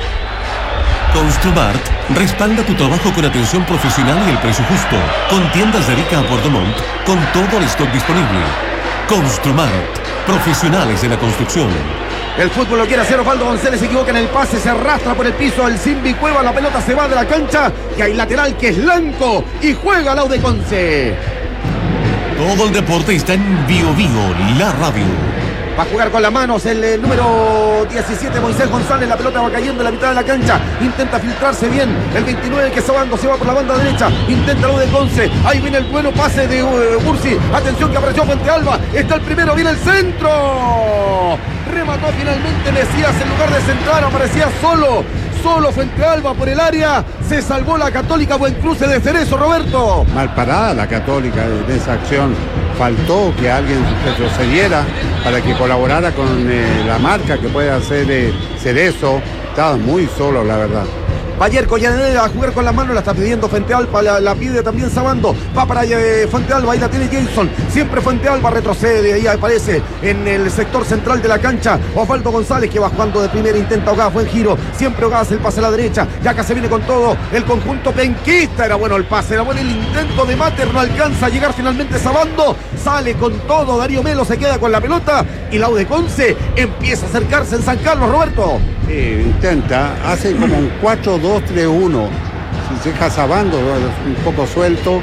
Construmart respalda tu trabajo con atención profesional y el precio justo. Con tiendas de Rica a Puerto Montt, con todo el stock disponible. Construmart, profesionales de la construcción. El fútbol lo quiere hacer Osvaldo González, se equivoca en el pase, se arrastra por el piso el Simbi Cueva, la pelota se va de la cancha y hay lateral que es Lanco y juega la U de Conce. Todo el deporte está en Bio Bio, la radio. Va a jugar con las manos el eh, número diecisiete, Moisés González. La pelota va cayendo en la mitad de la cancha. Intenta filtrarse bien. El veintinueve, que Sabando se va por la banda derecha. Intenta la U de Conce. Ahí viene el bueno pase de uh, Bursi. Atención que apareció Fuentealba. Está el primero, viene el centro. Remató finalmente Mesías en lugar de centrar. Aparecía solo. Solo Fuentealba por el área. Se salvó la Católica. Buen cruce de Cerezo, Roberto. Mal parada la Católica de esa acción. Faltó que alguien retrocediera para que colaborara con eh, la marca que puede hacer eh, Cerezo. Estaba muy solo, la verdad. Ayer Collaneda a jugar con las manos, la está pidiendo Fuentealba, la, la pide también Sabando, va para eh, Fuentealba, ahí la tiene Jason, siempre Fuentealba retrocede, ahí aparece en el sector central de la cancha Osvaldo González, que va jugando de primera, intenta Ogaz, buen giro, siempre Ogaz, el pase a la derecha, ya que se viene con todo el conjunto penquista, era bueno el pase, era bueno el intento de Mater, no alcanza a llegar finalmente Sabando, sale con todo, Darío Melo se queda con la pelota y la U de Conce empieza a acercarse en San Carlos, Roberto. Sí, intenta, hace como un cuatro dos tres uno. Si se deja Sabando, un poco suelto,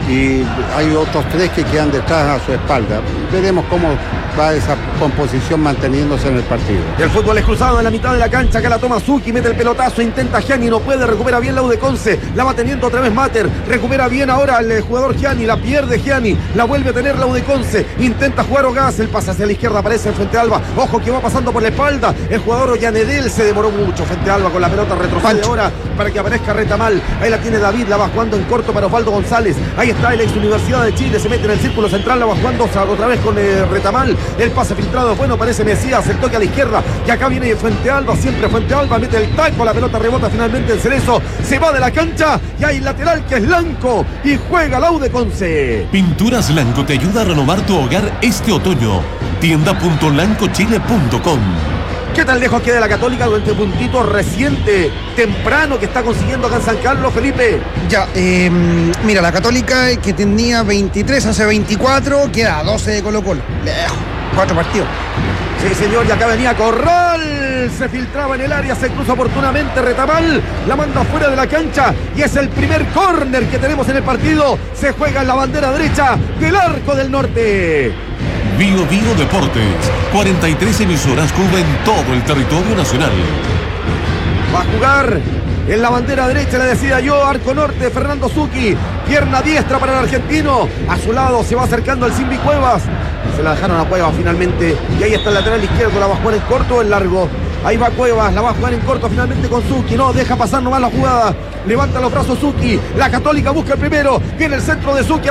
y hay otros tres que quedan detrás a su espalda. Veremos cómo va esa composición manteniéndose en el partido. El fútbol es cruzado en la mitad de la cancha, que la toma Zucchi, mete el pelotazo, intenta Gianni, no puede, recupera bien la U de Conce, la va teniendo otra vez Mater, recupera bien ahora el jugador Gianni, la pierde Gianni, la vuelve a tener la U de Conce, intenta jugar Ogaz, el pase hacia la izquierda, aparece frente a Alba, ojo que va pasando por la espalda, el jugador Ollanedel se demoró mucho frente a Alba con la pelota, retrocede ahora para que aparezca Retamal, ahí la tiene David, la va jugando en corto para Osvaldo González, ahí está el ex Universidad de Chile, se mete en el círculo central, la va jugando otra vez con eh, Retamal, el pase filtrado, bueno, parece Mesías, el toque a la izquierda, y acá viene Fuente Alba, siempre Fuente Alba, mete el taco, la pelota rebota finalmente en Cerezo, se va de la cancha, y hay lateral que es Lanco, y juega la U de Conce. Pinturas Lanco te ayuda a renovar tu hogar este otoño. tienda punto lanco chile punto com. ¿Qué tan lejos queda la Católica durante un puntito reciente, temprano, que está consiguiendo acá en San Carlos, Felipe? Ya, eh, mira, la Católica que tenía veintitrés hace veinticuatro, queda doce de Colo Colo. Lejos, cuatro partidos. Sí, señor, y acá venía Corral, se filtraba en el área, se cruza oportunamente Retamal, la manda fuera de la cancha y es el primer córner que tenemos en el partido. Se juega en la bandera derecha del Arco del Norte. Bio Bio Deportes, cuarenta y tres emisoras cubren todo el territorio nacional. Va a jugar en la bandera derecha, le decía yo, Arco Norte, Fernando Zucchi, pierna diestra para el argentino, a su lado se va acercando el Simbi Cuevas, se la dejaron a Cuevas finalmente, y ahí está el lateral izquierdo, la va a jugar en corto o en largo, ahí va Cuevas, la va a jugar en corto finalmente con Zucchi, no, deja pasar nomás la jugada, levanta los brazos Zucchi, la Católica busca el primero, viene el centro de Zucchi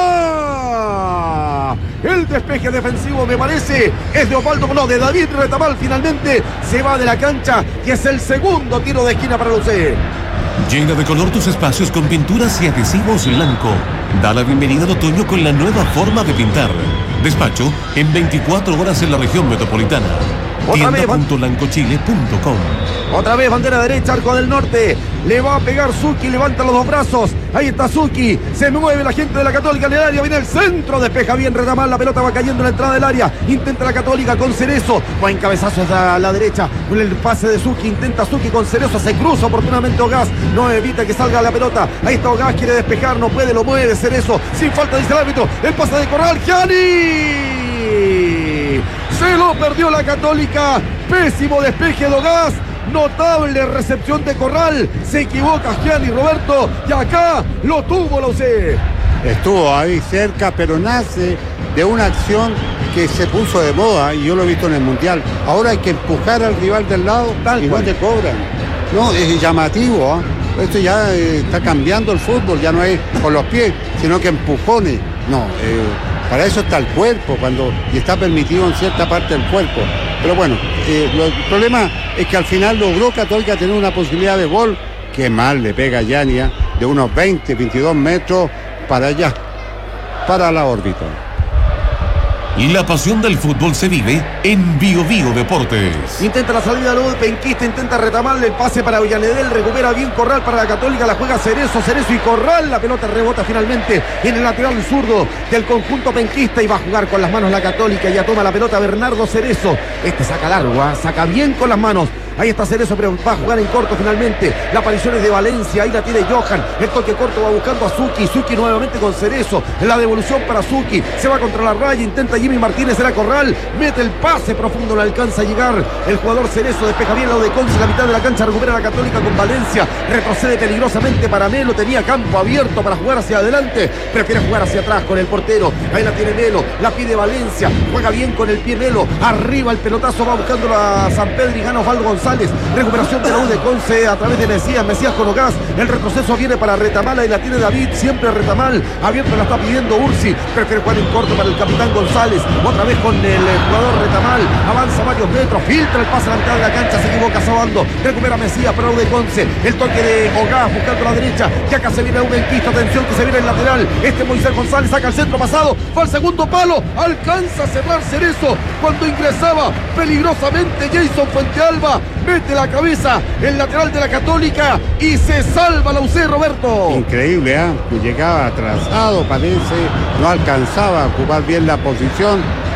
arriba, el despeje defensivo me parece es de Osvaldo, no, de David Retamal, finalmente se va de la cancha y es el segundo tiro de esquina para la U C. Llena de color tus espacios con pinturas y adhesivos Lanco. Da la bienvenida al otoño con la nueva forma de pintar. Despacho en veinticuatro horas en la región metropolitana. tienda punto lanco chile punto com. Otra vez bandera derecha, Arco del Norte. Le va a pegar Zucchi, levanta los dos brazos. Ahí está Zucchi. Se mueve la gente de la Católica en el área. Viene el centro, despeja bien Retamal. La pelota va cayendo en la entrada del área. Intenta la Católica con Cerezo. Va en cabezazos a la derecha. Con el pase de Zucchi. Intenta Zucchi con Cerezo. Se cruza oportunamente Ogaz. No evita que salga la pelota. Ahí está Ogaz. Quiere despejar. No puede. Lo mueve Cerezo. Sin falta, dice el árbitro. El pase de Corral. Gianni. Se lo perdió la Católica. Pésimo despeje de Ogaz. Notable recepción de Corral. Se equivoca Gianni, Roberto. Y acá lo tuvo la U C. Estuvo ahí cerca, pero nace de una acción que se puso de moda, y yo lo he visto en el Mundial. Ahora hay que empujar al rival del lado Tal y cual. No te cobran. No, es llamativo, ¿eh? Esto ya eh, está cambiando el fútbol, ya no es con los pies, sino que empujones. No, eh, para eso está el cuerpo, cuando y está permitido en cierta parte del cuerpo. Pero bueno, eh, lo, el problema es que al final logró Católica tener una posibilidad de gol. Qué mal le pega a Yania, de unos veinte, veintidós metros para allá, para la órbita. Y la pasión del fútbol se vive en Bio Bio Deportes. Intenta la salida de Penquista, intenta retamarle el pase para Ollanedel, recupera bien Corral para la Católica, la juega Cerezo, Cerezo y Corral, la pelota rebota finalmente en el lateral zurdo del conjunto penquista y va a jugar con las manos la Católica, ya toma la pelota Bernardo Cerezo, este saca largo, ¿eh? Saca bien con las manos. Ahí está Cerezo, pero va a jugar en corto finalmente. La aparición es de Valencia, ahí la tiene Johan. El toque corto va buscando a Zucchi. Zucchi nuevamente con Cerezo. La devolución para Zucchi. Se va contra la raya, intenta Jimmy Martínez, era Corral. Mete el pase profundo, no alcanza a llegar. El jugador Cerezo despeja bien lado de Conce, la mitad de la cancha, recupera la Católica con Valencia. Retrocede peligrosamente para Melo. Tenía campo abierto para jugar hacia adelante. Prefiere jugar hacia atrás con el portero. Ahí la tiene Melo, la pide Valencia. Juega bien con el pie Melo. Arriba el pelotazo, va buscando a San Pedro y gana Osvaldo González. Recuperación de la U de Conce a través de Mesías, Mesías con Ogaz, el retroceso viene para Retamal y la tiene David, siempre Retamal, abierto la está pidiendo Ursi, prefiere jugar en corto para el capitán González, otra vez con el jugador Retamal, avanza varios metros, filtra el pase a la mitad de la cancha, se equivoca Sabando, recupera Mesías para la U de Conce, el toque de Ogaz buscando la derecha, que acá se viene un enquista, atención que se viene el lateral, este Moisés González saca el centro pasado, va al segundo palo, alcanza a cerrar Cerezo cuando ingresaba peligrosamente Jason Fuentealba, mete la cabeza el lateral de la Católica y se salva la U C, Roberto. Increíble, ¿eh? Llegaba atrasado, parece, no alcanzaba a ocupar bien la posición,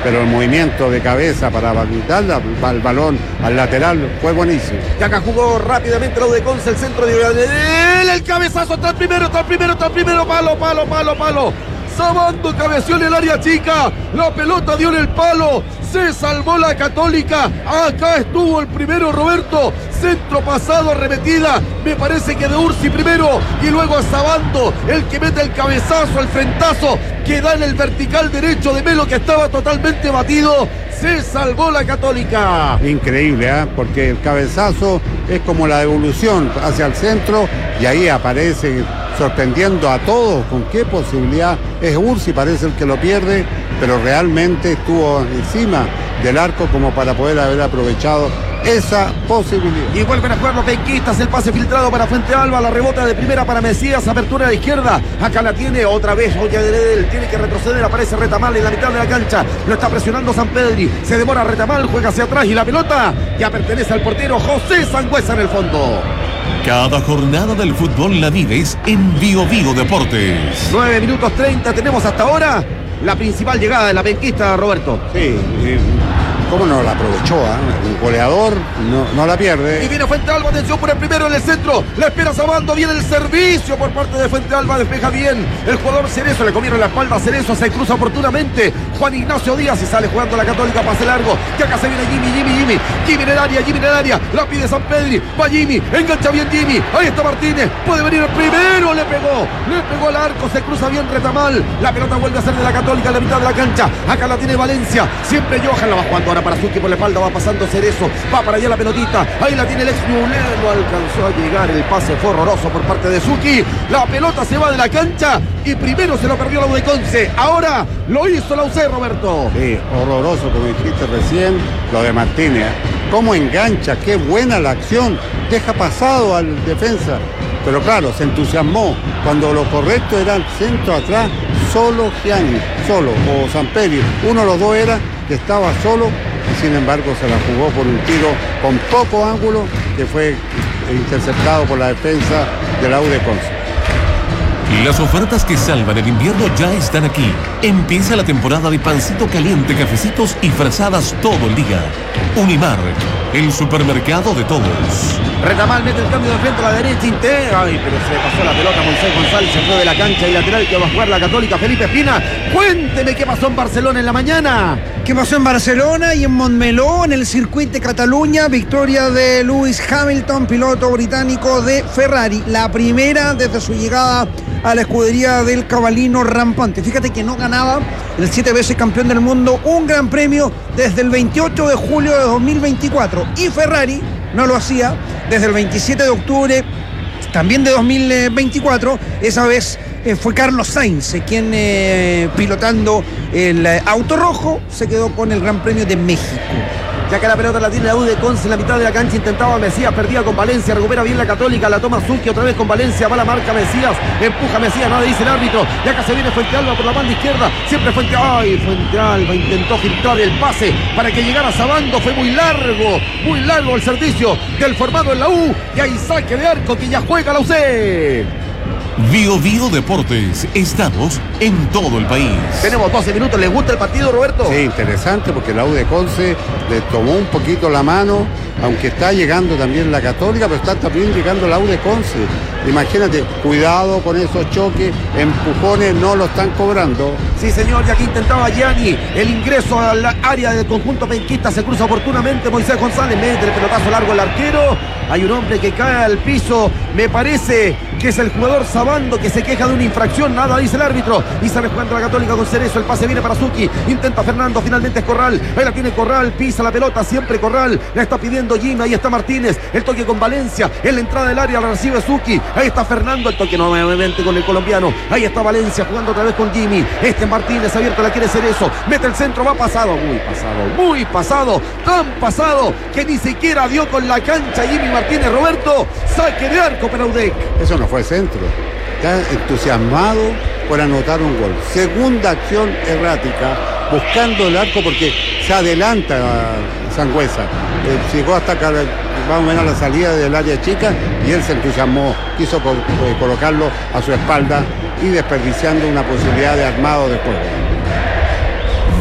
pero el movimiento de cabeza para dar el balón al lateral fue buenísimo. Y acá jugó rápidamente la U de Conce, el centro de él, el cabezazo, está el primero, está el primero, está el primero, palo, palo, palo, palo. Sabando cabeció en el área chica, la pelota dio en el palo, se salvó la Católica, acá estuvo el primero Roberto, centro pasado, arremetida, me parece que de Ursi primero, y luego a Sabando, el que mete el cabezazo, el frentazo, que da en el vertical derecho de Melo, que estaba totalmente batido, se salvó la Católica. Increíble, ¿eh? Porque el cabezazo es como la devolución hacia el centro, y ahí aparece sorprendiendo a todos con qué posibilidad. Es Ursi, parece el que lo pierde, pero realmente estuvo encima del arco como para poder haber aprovechado esa posibilidad. Y vuelven a jugar los penquistas, el pase filtrado para Fuente Alba, la rebota de primera para Mesías, apertura a la izquierda, acá la tiene otra vez Olladredel, tiene que retroceder, aparece Retamal en la mitad de la cancha, lo está presionando Sampedri, se demora Retamal, juega hacia atrás y la pelota ya pertenece al portero José Sangüesa en el fondo. Cada jornada del fútbol la vives en Bio Bio Deportes. nueve minutos treinta tenemos hasta ahora la principal llegada de la penquista, Roberto. Sí, sí. ¿Cómo no la aprovechó? ¿eh? Un goleador no, no la pierde. Y viene Fuente Alba, atención por el primero en el centro. La espera Sabando, viene el servicio por parte de Fuente Alba, despeja bien. El jugador Cerezo, le comieron la espalda a Cerezo, se cruza oportunamente. Juan Ignacio Díaz y sale jugando la Católica, pase largo. Y acá se viene Jimmy, Jimmy, Jimmy. Jimmy en el área, Jimmy en el área. La pide Sampedri, va Jimmy, engancha bien Jimmy. Ahí está Martínez, puede venir el primero, le pegó. Le pegó al arco, se cruza bien Retamal. La pelota vuelve a ser de la Católica en la mitad de la cancha. Acá la tiene Valencia, siempre Johan, la va jugando ahora para Zucchi por la espalda, va pasando Cerezo, va para allá la pelotita, ahí la tiene el ex Ñublense, no alcanzó a llegar, el pase fue horroroso por parte de Zucchi, la pelota se va de la cancha y primero se lo perdió la U de Conce, ahora lo hizo la U C, Roberto. Sí, horroroso como dijiste recién, lo de Martínez, cómo engancha, qué buena la acción, deja pasado al defensa, pero claro, se entusiasmó, cuando lo correcto era el centro atrás, solo Gianni, solo, o Sampedri, uno de los dos era que estaba solo, y sin embargo se la jugó por un tiro con poco ángulo que fue interceptado por la defensa de la U de Conce. Las ofertas que salvan el invierno ya están aquí. Empieza la temporada de pancito caliente, cafecitos y frazadas todo el día. Unimar, el supermercado de todos. Retamal mete el cambio de frente a la derecha, Inte. Ay, pero se le pasó la pelota a Moisés González, se fue de la cancha y lateral que va a jugar la Católica, Felipe Espina. Cuénteme qué pasó en Barcelona en la mañana. ¿Qué pasó en Barcelona y en Montmeló, en el circuito de Cataluña? Victoria de Lewis Hamilton, piloto británico de Ferrari. La primera desde su llegada a la escudería del cabalino rampante. Fíjate que no ganaba el siete veces campeón del mundo un gran premio desde el veintiocho de julio de dos mil veinticuatro. Y Ferrari no lo hacía desde el veintisiete de octubre también de dos mil veinticuatro. Esa vez eh, fue Carlos Sainz eh, quien eh, pilotando el eh, auto rojo se quedó con el Gran Premio de México. Ya que la pelota la tiene la U de Conce en la mitad de la cancha, intentaba Mesías, perdía con Valencia, recupera bien la Católica, la toma Zucchi otra vez con Valencia, va la marca Mesías, empuja Mesías, nada dice el árbitro, y acá se viene Fuente Alba por la banda izquierda, siempre Fuente, ay, Fuente Alba intentó filtrar el pase para que llegara Sabando, fue muy largo, muy largo el servicio del formado en la U, y hay saque de arco que ya juega la U C. Bio Bio Deportes, estamos en todo el país. Tenemos doce minutos, ¿les gusta el partido, Roberto? Sí, interesante porque la U de Conce le tomó un poquito la mano, aunque está llegando también la Católica, pero está también llegando la U de Conce. Imagínate, cuidado con esos choques, empujones no lo están cobrando. Sí, señor, y aquí intentaba Gianni el ingreso al área del conjunto penquista, se cruza oportunamente Moisés González, mete el pelotazo largo al arquero, hay un hombre que cae al piso, me parece que es el jugador Sabando que se queja de una infracción, nada dice el árbitro, y sale jugando la Católica con Cerezo, el pase viene para Zucchi, intenta Fernando, finalmente es Corral, ahí la tiene Corral, pisa la pelota, siempre Corral, la está pidiendo Jimmy, ahí está Martínez, el toque con Valencia, en la entrada del área la recibe Zucchi, ahí está Fernando, el toque nuevamente con el colombiano, ahí está Valencia jugando otra vez con Jimmy, este Martínez abierto, la quiere Cerezo, mete el centro, va pasado, muy pasado, muy pasado, tan pasado que ni siquiera dio con la cancha Jimmy Martínez. Roberto, saque de arco para U D E C. Eso no fue centro, está entusiasmado por anotar un gol. Segunda acción errática, buscando el arco porque se adelanta Sangüesa. Eh, llegó hasta acá, vamos a ver a la salida del área chica y él se entusiasmó, quiso co eh, colocarlo a su espalda y desperdiciando una posibilidad de armado de juego.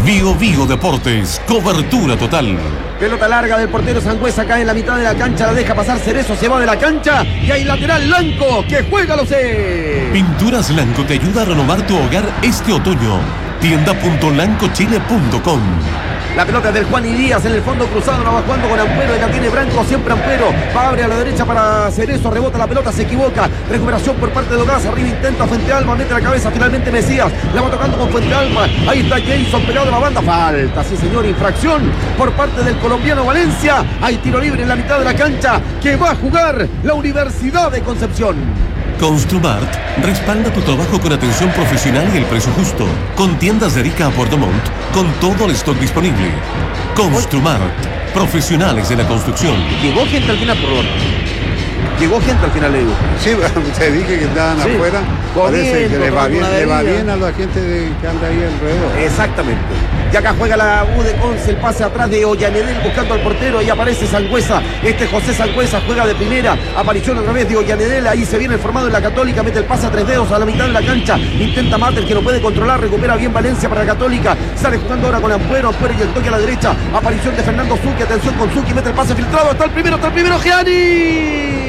Bio Bio Deportes, cobertura total. Pelota larga del portero Sangüesa, cae en la mitad de la cancha, la deja pasar Cerezo, se va de la cancha y hay lateral Lanco que juega, lo sé. Pinturas Lanco te ayuda a renovar tu hogar este otoño. tienda punto lanco chile punto com. La pelota es del Juan y Díaz en el fondo cruzado, la va jugando con Ampuero y la tiene Branco, siempre Ampuero. Va, abre a la derecha para Cerezo, rebota la pelota, se equivoca. Recuperación por parte de Logaz, arriba intenta Fuente Alma, mete la cabeza finalmente Mesías. La va tocando con Fuente Alma, ahí está Jason pegado a la banda. Falta, sí señor, infracción por parte del colombiano Valencia. Hay tiro libre en la mitad de la cancha que va a jugar la Universidad de Concepción. Construmart respalda tu trabajo con atención profesional y el precio justo. Con tiendas de Arica a Puerto Montt, con todo el stock disponible. Construmart, profesionales de la construcción. Llegó gente al final, perdón. Llegó gente al final, le digo. Sí, te dije que estaban Sí. afuera. Comiendo, Parece que le va, bien, tomando le va una bien bebida. a la gente de- que anda ahí alrededor. Exactamente. Y acá juega la U de Conce, el pase atrás de Ollanedel buscando al portero. Ahí aparece Sangüesa. Este José Sangüesa juega de primera. Aparición a través de Ollanedel. Ahí se viene el formado en la Católica. Mete el pase a tres dedos a la mitad de la cancha. Intenta Mater que lo puede controlar. Recupera bien Valencia para la Católica. Sale jugando ahora con Ampuero. Ampuero y el toque a la derecha. Aparición de Fernando Zucchi. Atención con Zucchi. Mete el pase filtrado. Está el primero. Está el primero. Gianni.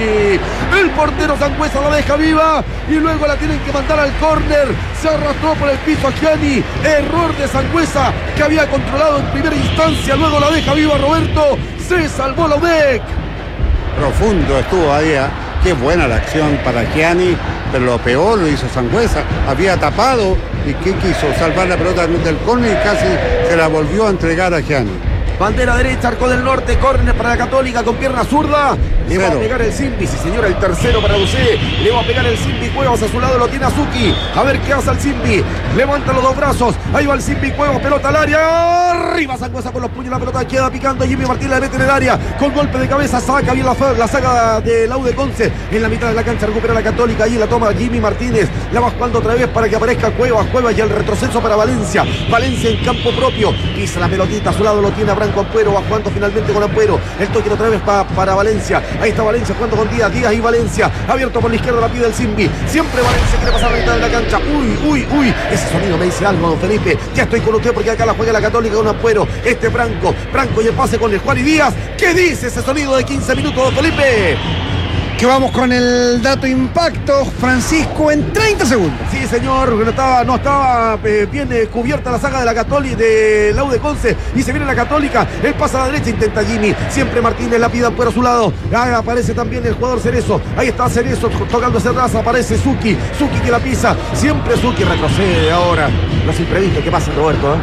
El portero Sangüesa la deja viva y luego la tienen que mandar al córner. Se arrastró por el piso a Gianni. Error de Sangüesa que había controlado en primera instancia. Luego la deja viva Roberto. Se salvó la U D E C. Profundo estuvo ahí. ¿eh? Qué buena la acción para Gianni, pero lo peor lo hizo Sangüesa. Había tapado y ¿qué quiso? Salvar la pelota del córner y casi se la volvió a entregar a Gianni. Bandera derecha, Arco del Norte, córner para la Católica con pierna zurda. Le va a pegar el Simbi, sí señora, el tercero para U C. Le va a pegar el Simbi, Cuevas a su lado, lo tiene Azuki. A ver qué hace el Simbi. Levanta los dos brazos. Ahí va el Simbi, Cuevas, pelota al área. Arriba Sangüesa con los puños, la pelota queda picando. Jimmy Martín la mete en el área. Con golpe de cabeza, saca bien la, la saga de la U de Conce. En la mitad de la cancha recupera la Católica. Ahí la toma Jimmy Martínez. La va jugando otra vez para que aparezca Cuevas. Cuevas y el retroceso para Valencia. Valencia en campo propio. Pisa la pelotita, a su lado lo tiene a Branco Ampuero. Va jugando finalmente con Ampuero. El toque otra vez pa, para Valencia. Ahí está Valencia jugando con Díaz. Díaz y Valencia. Abierto por la izquierda la pide el Simbi. Siempre Valencia quiere pasar a la mitad de la cancha. Uy, uy, uy. Ese sonido me dice algo, don Felipe. Ya estoy con usted porque acá la juega la Católica con Ampuero. Este Branco. Branco y el pase con el Juan y Díaz. ¿Qué dice ese sonido de quince minutos, don Felipe? Que vamos con el dato impacto, Francisco, en treinta segundos. Sí, señor, no estaba, no estaba eh, bien eh, cubierta la saga de la Católica, de la U de Conce, y se viene la Católica, él pasa a la derecha, intenta Jimmy, siempre Martínez la pida por a su lado, ah, aparece también el jugador Cerezo, ahí está Cerezo tocando hacia atrás, aparece Zucchi, Zucchi que la pisa, siempre Zucchi retrocede ahora, los imprevistos, ¿qué pasa, Roberto? ¿eh?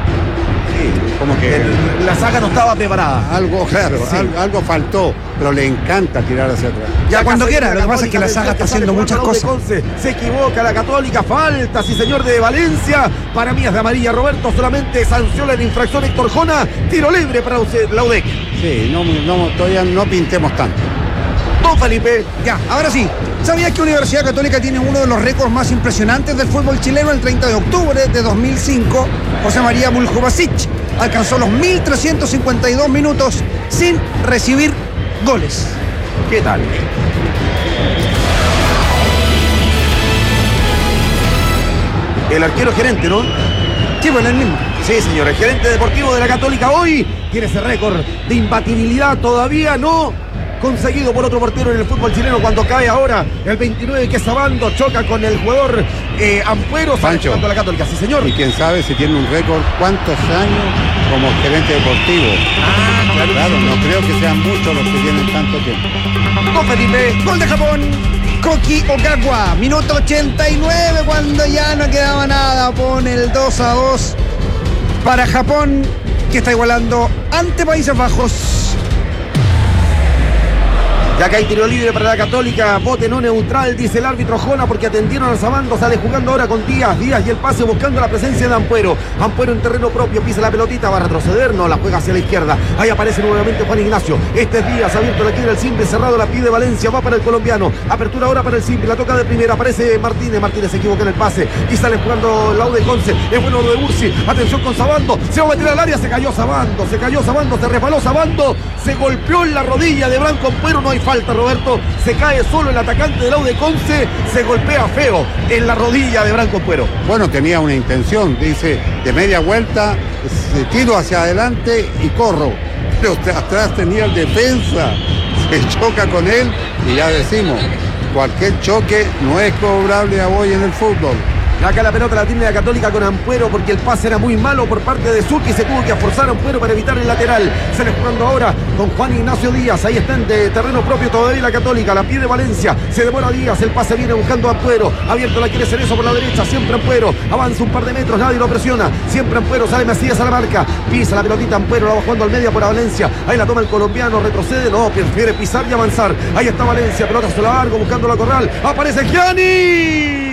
Sí, como que El- la saga no estaba preparada. Algo, claro, Sí. al- algo faltó, pero le encanta tirar hacia atrás. Ya cuando Acá se quiera, viene lo que pasa es que la Católica, saga está sale haciendo jugando muchas la U de cosas. Conce, se equivoca la Católica, falta, sí señor, de Valencia. Para mí es de amarilla, Roberto, solamente sanciona la infracción Héctor Jona. Tiro libre para la U D E C. Sí, no, no, todavía no pintemos tanto. Don Felipe. Ya, ahora sí. ¿Sabías que Universidad Católica tiene uno de los récords más impresionantes del fútbol chileno? El treinta de octubre de dos mil cinco, José María Muljubasic alcanzó los mil trescientos cincuenta y dos minutos sin recibir goles. ¿Qué tal? El arquero gerente, ¿no? Sí, bueno, el mismo. Sí, señor, el gerente deportivo de la Católica hoy tiene ese récord de imbatibilidad, todavía no conseguido por otro portero en el fútbol chileno cuando cae ahora el veintinueve que es Sabando, choca con el jugador eh, Ampuero, sale Pancho. jugando a la Católica, sí señor. Y quién sabe si tiene un récord, cuántos años como gerente deportivo. Ah, claro. Claro, no creo que sean muchos los que tienen tanto tiempo. Don Felipe. Gol de Japón. Koki Okagwa, minuto ochenta y nueve, cuando ya no quedaba nada, pone el dos a dos para Japón, que está igualando ante Países Bajos. Ya que hay tiro libre para la Católica, bote no neutral, dice el árbitro Jona, porque atendieron al Sabando, sale jugando ahora con Díaz, Díaz y el pase buscando la presencia de Ampuero. Ampuero en terreno propio, pisa la pelotita, va a retroceder, no, la juega hacia la izquierda. Ahí aparece nuevamente Juan Ignacio. Este es Díaz, abierto la quiere el Simple, cerrado la pide Valencia, va para el colombiano. Apertura ahora para el Simple, la toca de primera, aparece Martínez, Martínez se equivoca en el pase y sale jugando la U de Conce. Es bueno lo de Ursi, atención con Sabando, se va a meter al área, se cayó Sabando, se cayó Sabando, se resbaló Sabando, se golpeó en la rodilla de Branco Ampuero, no hay falta, Roberto. Se cae solo el atacante del Aude Conce. Se golpea feo en la rodilla de Branco Ampuero. Bueno, tenía una intención, dice, de media vuelta, tiro hacia adelante y corro. Pero atrás tenía el defensa. Se choca con él y ya decimos, cualquier choque no es cobrable a hoy en el fútbol. Acá la pelota la tiene la Católica con Ampuero porque el pase era muy malo por parte de Zucchi. Se tuvo que esforzar Ampuero para evitar el lateral. Sale jugando ahora con Juan Ignacio Díaz. Ahí está en de terreno propio todavía la Católica. La pide Valencia. Se demora Díaz. El pase viene buscando a Ampuero. Abierto la quiere Cerezo por la derecha. Siempre Ampuero. Avanza un par de metros. Nadie lo presiona. Siempre Ampuero. Sale Macías a la marca. Pisa la pelotita Ampuero. La va jugando al media por Valencia. Ahí la toma el colombiano. Retrocede. No, prefiere pisar y avanzar. Ahí está Valencia. Pelota se la largo buscando la Corral. Aparece Gianni.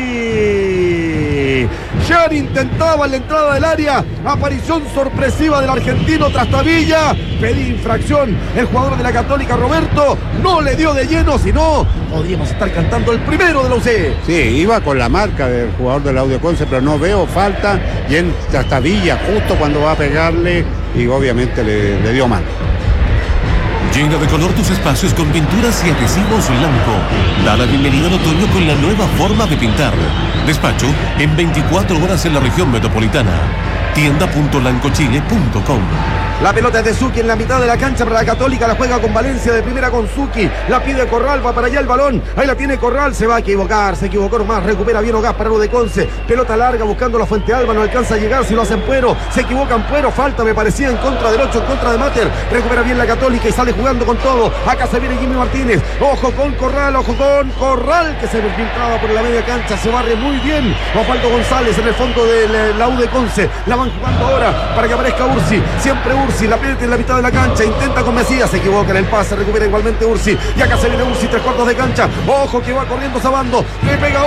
Gianni intentaba la entrada del área. Aparición sorpresiva del argentino Trastavilla. Pedí infracción el jugador de la Católica, Roberto. No le dio de lleno, sino podríamos estar cantando el primero de la U C. Sí, iba con la marca del jugador del Aude Conce, pero no veo falta. Y en Trastavilla justo cuando va a pegarle y obviamente le, le dio mal. Llena de color tus espacios con pinturas y adhesivos Blanco. Da la bienvenida al otoño con la nueva forma de pintar. Despacho en veinticuatro horas en la región metropolitana. tienda punto lancochile punto com. La pelota es de Zucchi en la mitad de la cancha para la Católica. La juega con Valencia de primera con Zucchi. La pide Corral, va para allá el balón. Ahí la tiene Corral, se va a equivocar. Se equivocó nomás, recupera bien Ogás para de Conce. Pelota larga buscando la Fuente Alba, no alcanza a llegar. Si lo hace Ampuero, se equivoca Ampuero. Falta me parecía en contra del ocho, en contra de Mater. Recupera bien la Católica y sale jugando con todo. Acá se viene Jimmy Martínez. Ojo con Corral, ojo con Corral, que se filtraba por la media cancha. Se barre muy bien Osvaldo González en el fondo del la U de Conce. La van jugando ahora para que aparezca Ursi. Siempre Ursi, la pierde en la mitad de la cancha, intenta con Mesías, se equivoca en el pase, recupera igualmente Ursi, y acá se viene Ursi, tres cuartos de cancha, ojo que va corriendo Sabando, le pega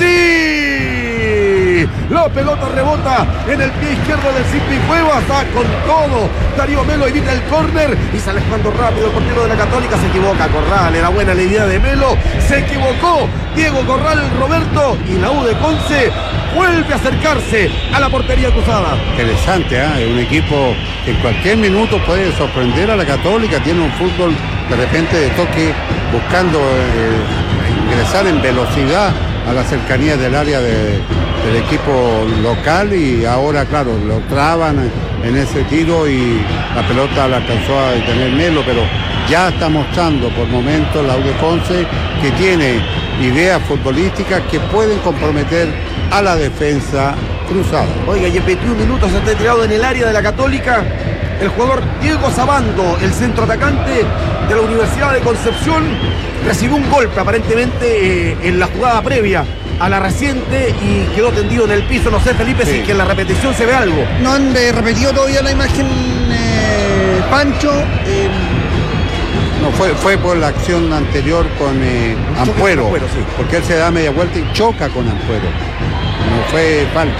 Ursi, la pelota rebota en el pie izquierdo del Simpi Cuevas, está con todo, Darío Melo evita el córner, y sale jugando rápido el portero de la Católica, se equivoca Corral, era buena la idea de Melo, se equivocó Diego Corral, Roberto, y la U de Conce vuelve a acercarse a la portería cruzada. Interesante, ¿eh? Un equipo que en cualquier minuto puede sorprender a la Católica, tiene un fútbol de repente de toque, buscando eh, ingresar en velocidad a la cercanía del área de, del equipo local, y ahora claro, lo traban en ese tiro y la pelota la alcanzó a detener Melo, pero ya está mostrando por momentos la U de Conce que tiene ideas futbolísticas que pueden comprometer a la defensa cruzada. Oiga, y en veintiún minutos está tirado en el área de la Católica el jugador Diego Sabando, el centro atacante de la Universidad de Concepción, recibió un golpe aparentemente eh, en la jugada previa a la reciente y quedó tendido en el piso. No sé, Felipe, sí, si que en la repetición se ve algo. No han eh, repetido todavía la imagen, eh, Pancho. Eh... No, fue, fue por la acción anterior con eh, Ampuero, Ampuero sí. Porque él se da media vuelta y choca con Ampuero. No fue falta.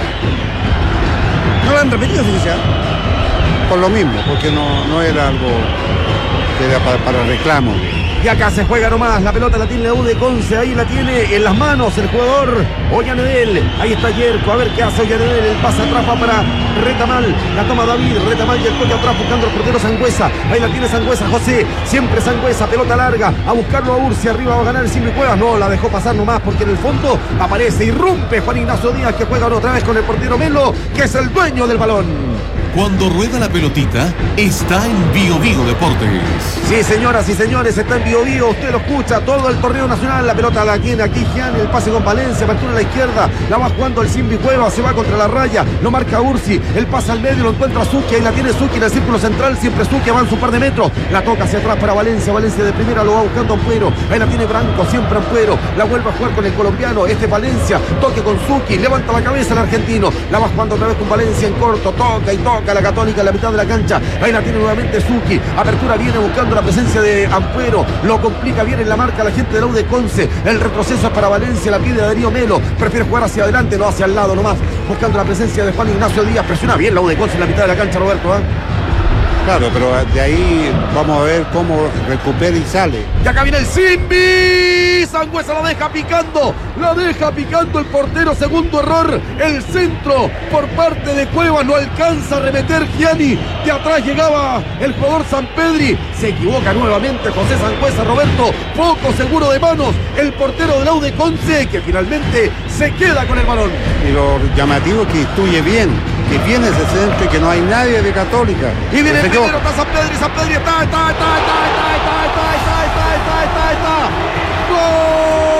¿No lo han repetido, Felicia? Por lo mismo, porque no, no era algo que era para, para reclamo. Y acá se juega nomás, la pelota la tiene la U de Conce, ahí la tiene en las manos el jugador Ollanedel, ahí está Yerko, a ver qué hace Ollanedel, el pase atrás va para Retamal, la toma David, Retamal y el toque atrás buscando el portero Sangüesa, ahí la tiene Sangüesa, José, siempre Sangüesa, pelota larga, a buscarlo a Ursi, arriba va a ganar el Simbi Cuevas, no, la dejó pasar nomás porque en el fondo aparece, irrumpe Juan Ignacio Díaz, que juega otra vez con el portero Melo, que es el dueño del balón. Cuando rueda la pelotita, está en Bio Bio Deportes. Sí, señoras y señores, está en Bio Bio, usted lo escucha, todo el torneo nacional, la pelota la tiene aquí Gianni, el pase con Valencia, apertura a la izquierda, la va jugando el Simbi Cueva, se va contra la raya, lo marca Ursi, el pase al medio, lo encuentra Zucchi, ahí la tiene Zucchi en el círculo central, siempre Zucchi avanza un par de metros, la toca hacia atrás para Valencia, Valencia de primera, lo va buscando Ampuero, ahí la tiene Branco, siempre Ampuero, la vuelve a jugar con el colombiano, este Valencia, toque con Zucchi, levanta la cabeza el argentino, la va jugando otra vez con Valencia en corto, toca y toca la Católica en la mitad de la cancha, ahí la tiene nuevamente Zucchi, apertura viene buscando la presencia de Ampuero, lo complica bien en la marca la gente de la U de Conce, el retroceso es para Valencia, la pide Darío Melo, prefiere jugar hacia adelante, no hacia el lado nomás, buscando la presencia de Juan Ignacio Díaz, presiona bien la U de Conce en la mitad de la cancha, Roberto, ¿eh? Claro, pero de ahí vamos a ver cómo recupera y sale. Y acá viene el Simbi. Sangüesa la deja picando. La deja picando el portero. Segundo error. El centro por parte de Cuevas. No alcanza a remeter Gianni. De atrás llegaba el jugador Sampedri. Se equivoca nuevamente José Sangüesa. Roberto, poco seguro de manos. El portero del Aude Conce, que finalmente se queda con el balón. Y lo llamativo es que instruye bien. Que viene ese centro y que no hay nadie de Católica. Y viene el primero, está Sampedri. Sampedri está, está, está, está, está, está, está, está, está, está, está, está. ¡Gol!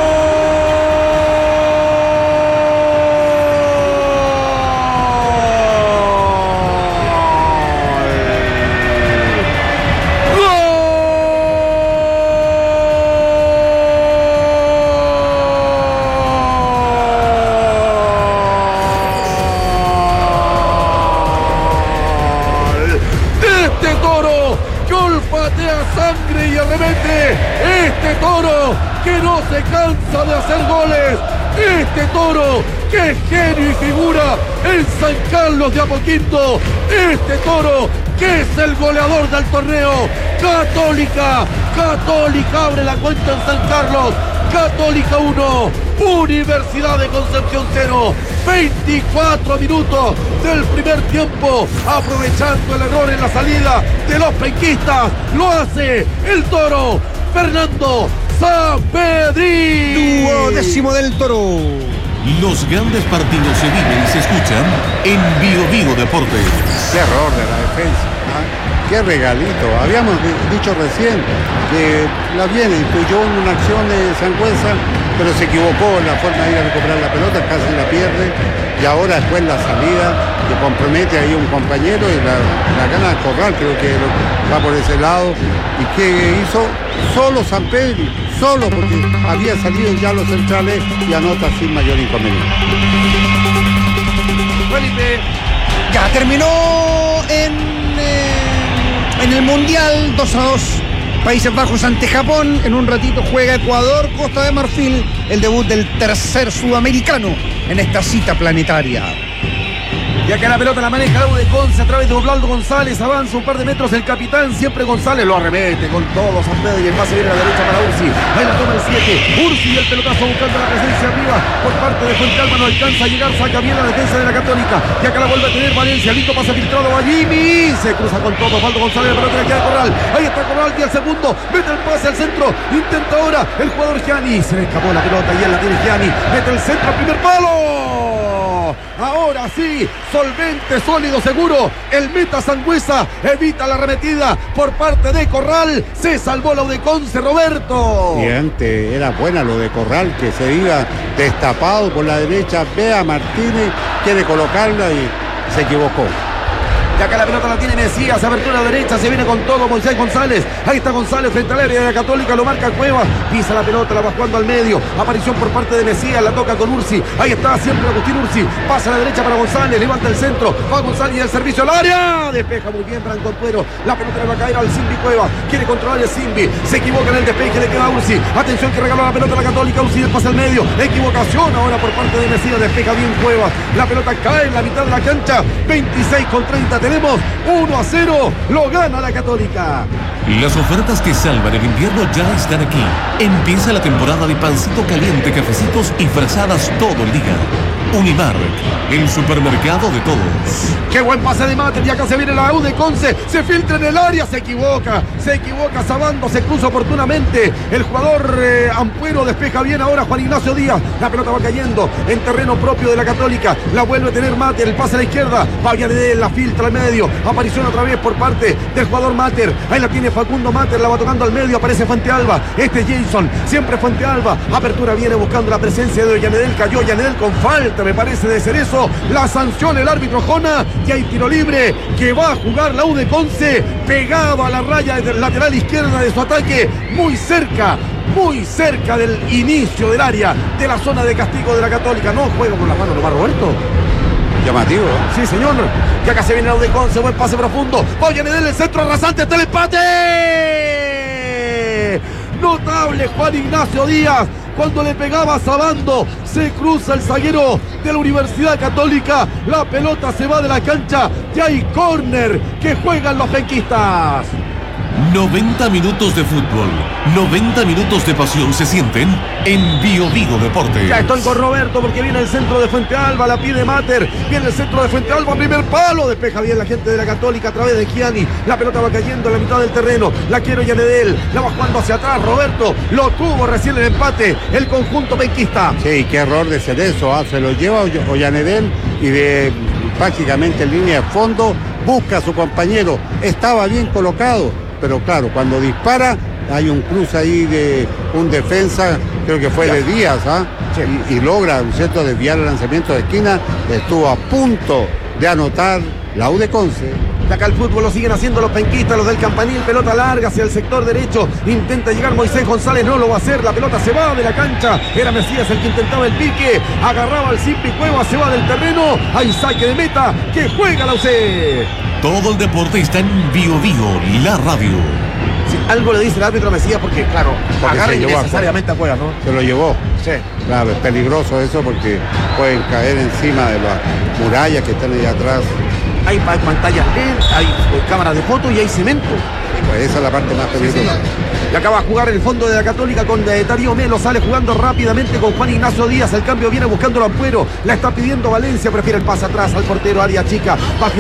Sangre y arremete, este toro que no se cansa de hacer goles, este toro que es genio y figura en San Carlos de Apoquindo, este toro que es el goleador del torneo. Católica, Católica abre la cuenta en San Carlos. Católica uno, Universidad de Concepción cero. veinticuatro minutos del primer tiempo, aprovechando el error en la salida de los penquistas. Lo hace el toro Fernando Sampedri. Duodécimo del Toro. Los grandes partidos se viven y se escuchan en Bio Bio Deportes. Qué error de la defensa. ¿Ah? Qué regalito. Habíamos dicho recién que la viene, incluyó en una acción de Sangüesa, pero se equivocó en la forma de ir a recuperar la pelota, casi la pierde. Y ahora después la salida que compromete ahí un compañero y la, la gana Corral, creo que va por ese lado. ¿Y qué hizo? Solo Sampedri, solo porque había salido ya los centrales y anota sin mayor inconveniente. Felipe. Ya terminó en, eh, en el Mundial dos a dos. Países Bajos ante Japón. En un ratito juega Ecuador, Costa de Marfil. El debut del tercer sudamericano en esta cita planetaria. Y acá la pelota la maneja Aude Conce a través de Osvaldo González. Avanza un par de metros el capitán, siempre González. Lo arremete con todo Sampedri. El pase viene a la derecha para Ursi. Ahí la toma el siete. Ursi y el pelotazo buscando la presencia arriba por parte de Fuente Alba. No alcanza a llegar. Saca bien la defensa de la Católica. Y acá la vuelve a tener Valencia. Listo pase filtrado a Jimmy. Se cruza con todo Osvaldo González. La pelota le queda a Corral. Ahí está Corral. Y el segundo. Mete el pase al centro. Intenta ahora el jugador Gianni. Se le escapó la pelota y él la tiene Gianni. Mete el centro. Primer palo. Ahora sí, solvente, sólido, seguro. El meta Sangüesa evita la arremetida por parte de Corral. Se salvó la Aude Conce, Roberto. Y antes era buena lo de Corral, que se iba destapado por la derecha. Ve a Martínez, quiere colocarla y se equivocó. Y acá la pelota la tiene Mesías, abertura derecha, se viene con todo Moisés González. Ahí está González frente al área de la Católica, lo marca Cuevas, pisa la pelota, la va jugando al medio. Aparición por parte de Mesías, la toca con Ursi. Ahí está siempre Agustín Ursi, pasa a la derecha para González, levanta el centro, va González y el servicio al área. Despeja muy bien Branco Puero, la pelota le va a caer al Simbi Cuevas, quiere controlar el Simbi, se equivoca en el despeje, le queda a Ursi. Atención que regaló la pelota a la Católica, Ursi pasa al medio, equivocación ahora por parte de Mesías, despeja bien Cuevas. La pelota cae en la mitad de la cancha, veintiséis con treinta tenemos. uno a cero, lo gana la Católica. Las ofertas que salvan el invierno ya están aquí. Empieza la temporada de pancito caliente, cafecitos y frazadas todo el día. Unimark, el supermercado de todos. Qué buen pase de Mate, y acá se viene la Aude Conce, se filtra en el área, se equivoca, se equivoca Sabando, se cruza oportunamente. El jugador eh, Ampuero despeja bien ahora Juan Ignacio Díaz. La pelota va cayendo en terreno propio de la Católica. La vuelve a tener Mate, el pase a la izquierda. Va Villarreal, la filtra al medio. Aparición otra vez por parte del jugador Mater. Ahí la tiene Facundo Mater, la va tocando al medio. Aparece Fuente Alba. Este Jason, siempre Fuente Alba. Apertura viene buscando la presencia de Yanedel. Cayó Yanedel con falta, me parece, de Cerezo. La sanción el árbitro Jona. Y hay tiro libre que va a jugar la Aude Conce. Pegado a la raya del lateral izquierda de su ataque. Muy cerca. Muy cerca del inicio del área de la zona de castigo de la Católica. No juega con las manos, ¿lo va Roberto? Llamativo, ¿eh? Sí, señor. Que acá se viene el Aude Conce, buen pase profundo. Oye, en el centro rasante, está el empate. Notable Juan Ignacio Díaz. cuando le pegaba a Sabando, se cruza el zaguero de la Universidad Católica, la pelota se va de la cancha y hay córner que juegan los penquistas. noventa minutos de fútbol, noventa minutos de pasión se sienten en Bio Vigo Deportes. Ya estoy con Roberto porque viene el centro de Fuente Alba, la pide Mater, viene el centro de Fuente Alba, primer palo, despeja bien la gente de la Católica a través de Gianni, la pelota va cayendo en la mitad del terreno, la quiero Yanedel, la va jugando hacia atrás, Roberto, lo tuvo recién el empate, el conjunto penquista. Sí, qué error de Cerezo, ¿ah? Se lo lleva Ollanedel y de prácticamente en línea de fondo busca a su compañero, estaba bien colocado, pero claro, cuando dispara hay un cruce ahí de un defensa, creo que fue de Díaz, ¿ah? Sí. y, y logra, ¿cierto?, desviar el lanzamiento de esquina, estuvo a punto de anotar la U de Conce. De acá el fútbol lo siguen haciendo los penquistas, los del Campanil, pelota larga hacia el sector derecho, intenta llegar Moisés González, no lo va a hacer, la pelota se va de la cancha, era Mesías el que intentaba el pique, agarraba al Simpi Cueva, se va del terreno, hay saque de meta, que juega la U C. Todo el deporte está en Bio Vigo, la radio. Sí, algo le dice el árbitro a Mesías porque, claro, porque agarra se innecesariamente a Cueva, ¿no? Se lo llevó. Sí. Claro, es peligroso eso porque pueden caer encima de las murallas que están ahí atrás. Hay pantallas L E D, hay cámaras de foto y hay cemento. Pues esa es la parte más peligrosa. Sí, y acaba de jugar el fondo de la Católica con eh, Darío Melo, sale jugando rápidamente con Juan Ignacio Díaz, el cambio viene buscando a Ampuero, la está pidiendo Valencia, prefiere el pase atrás al portero, área chica, va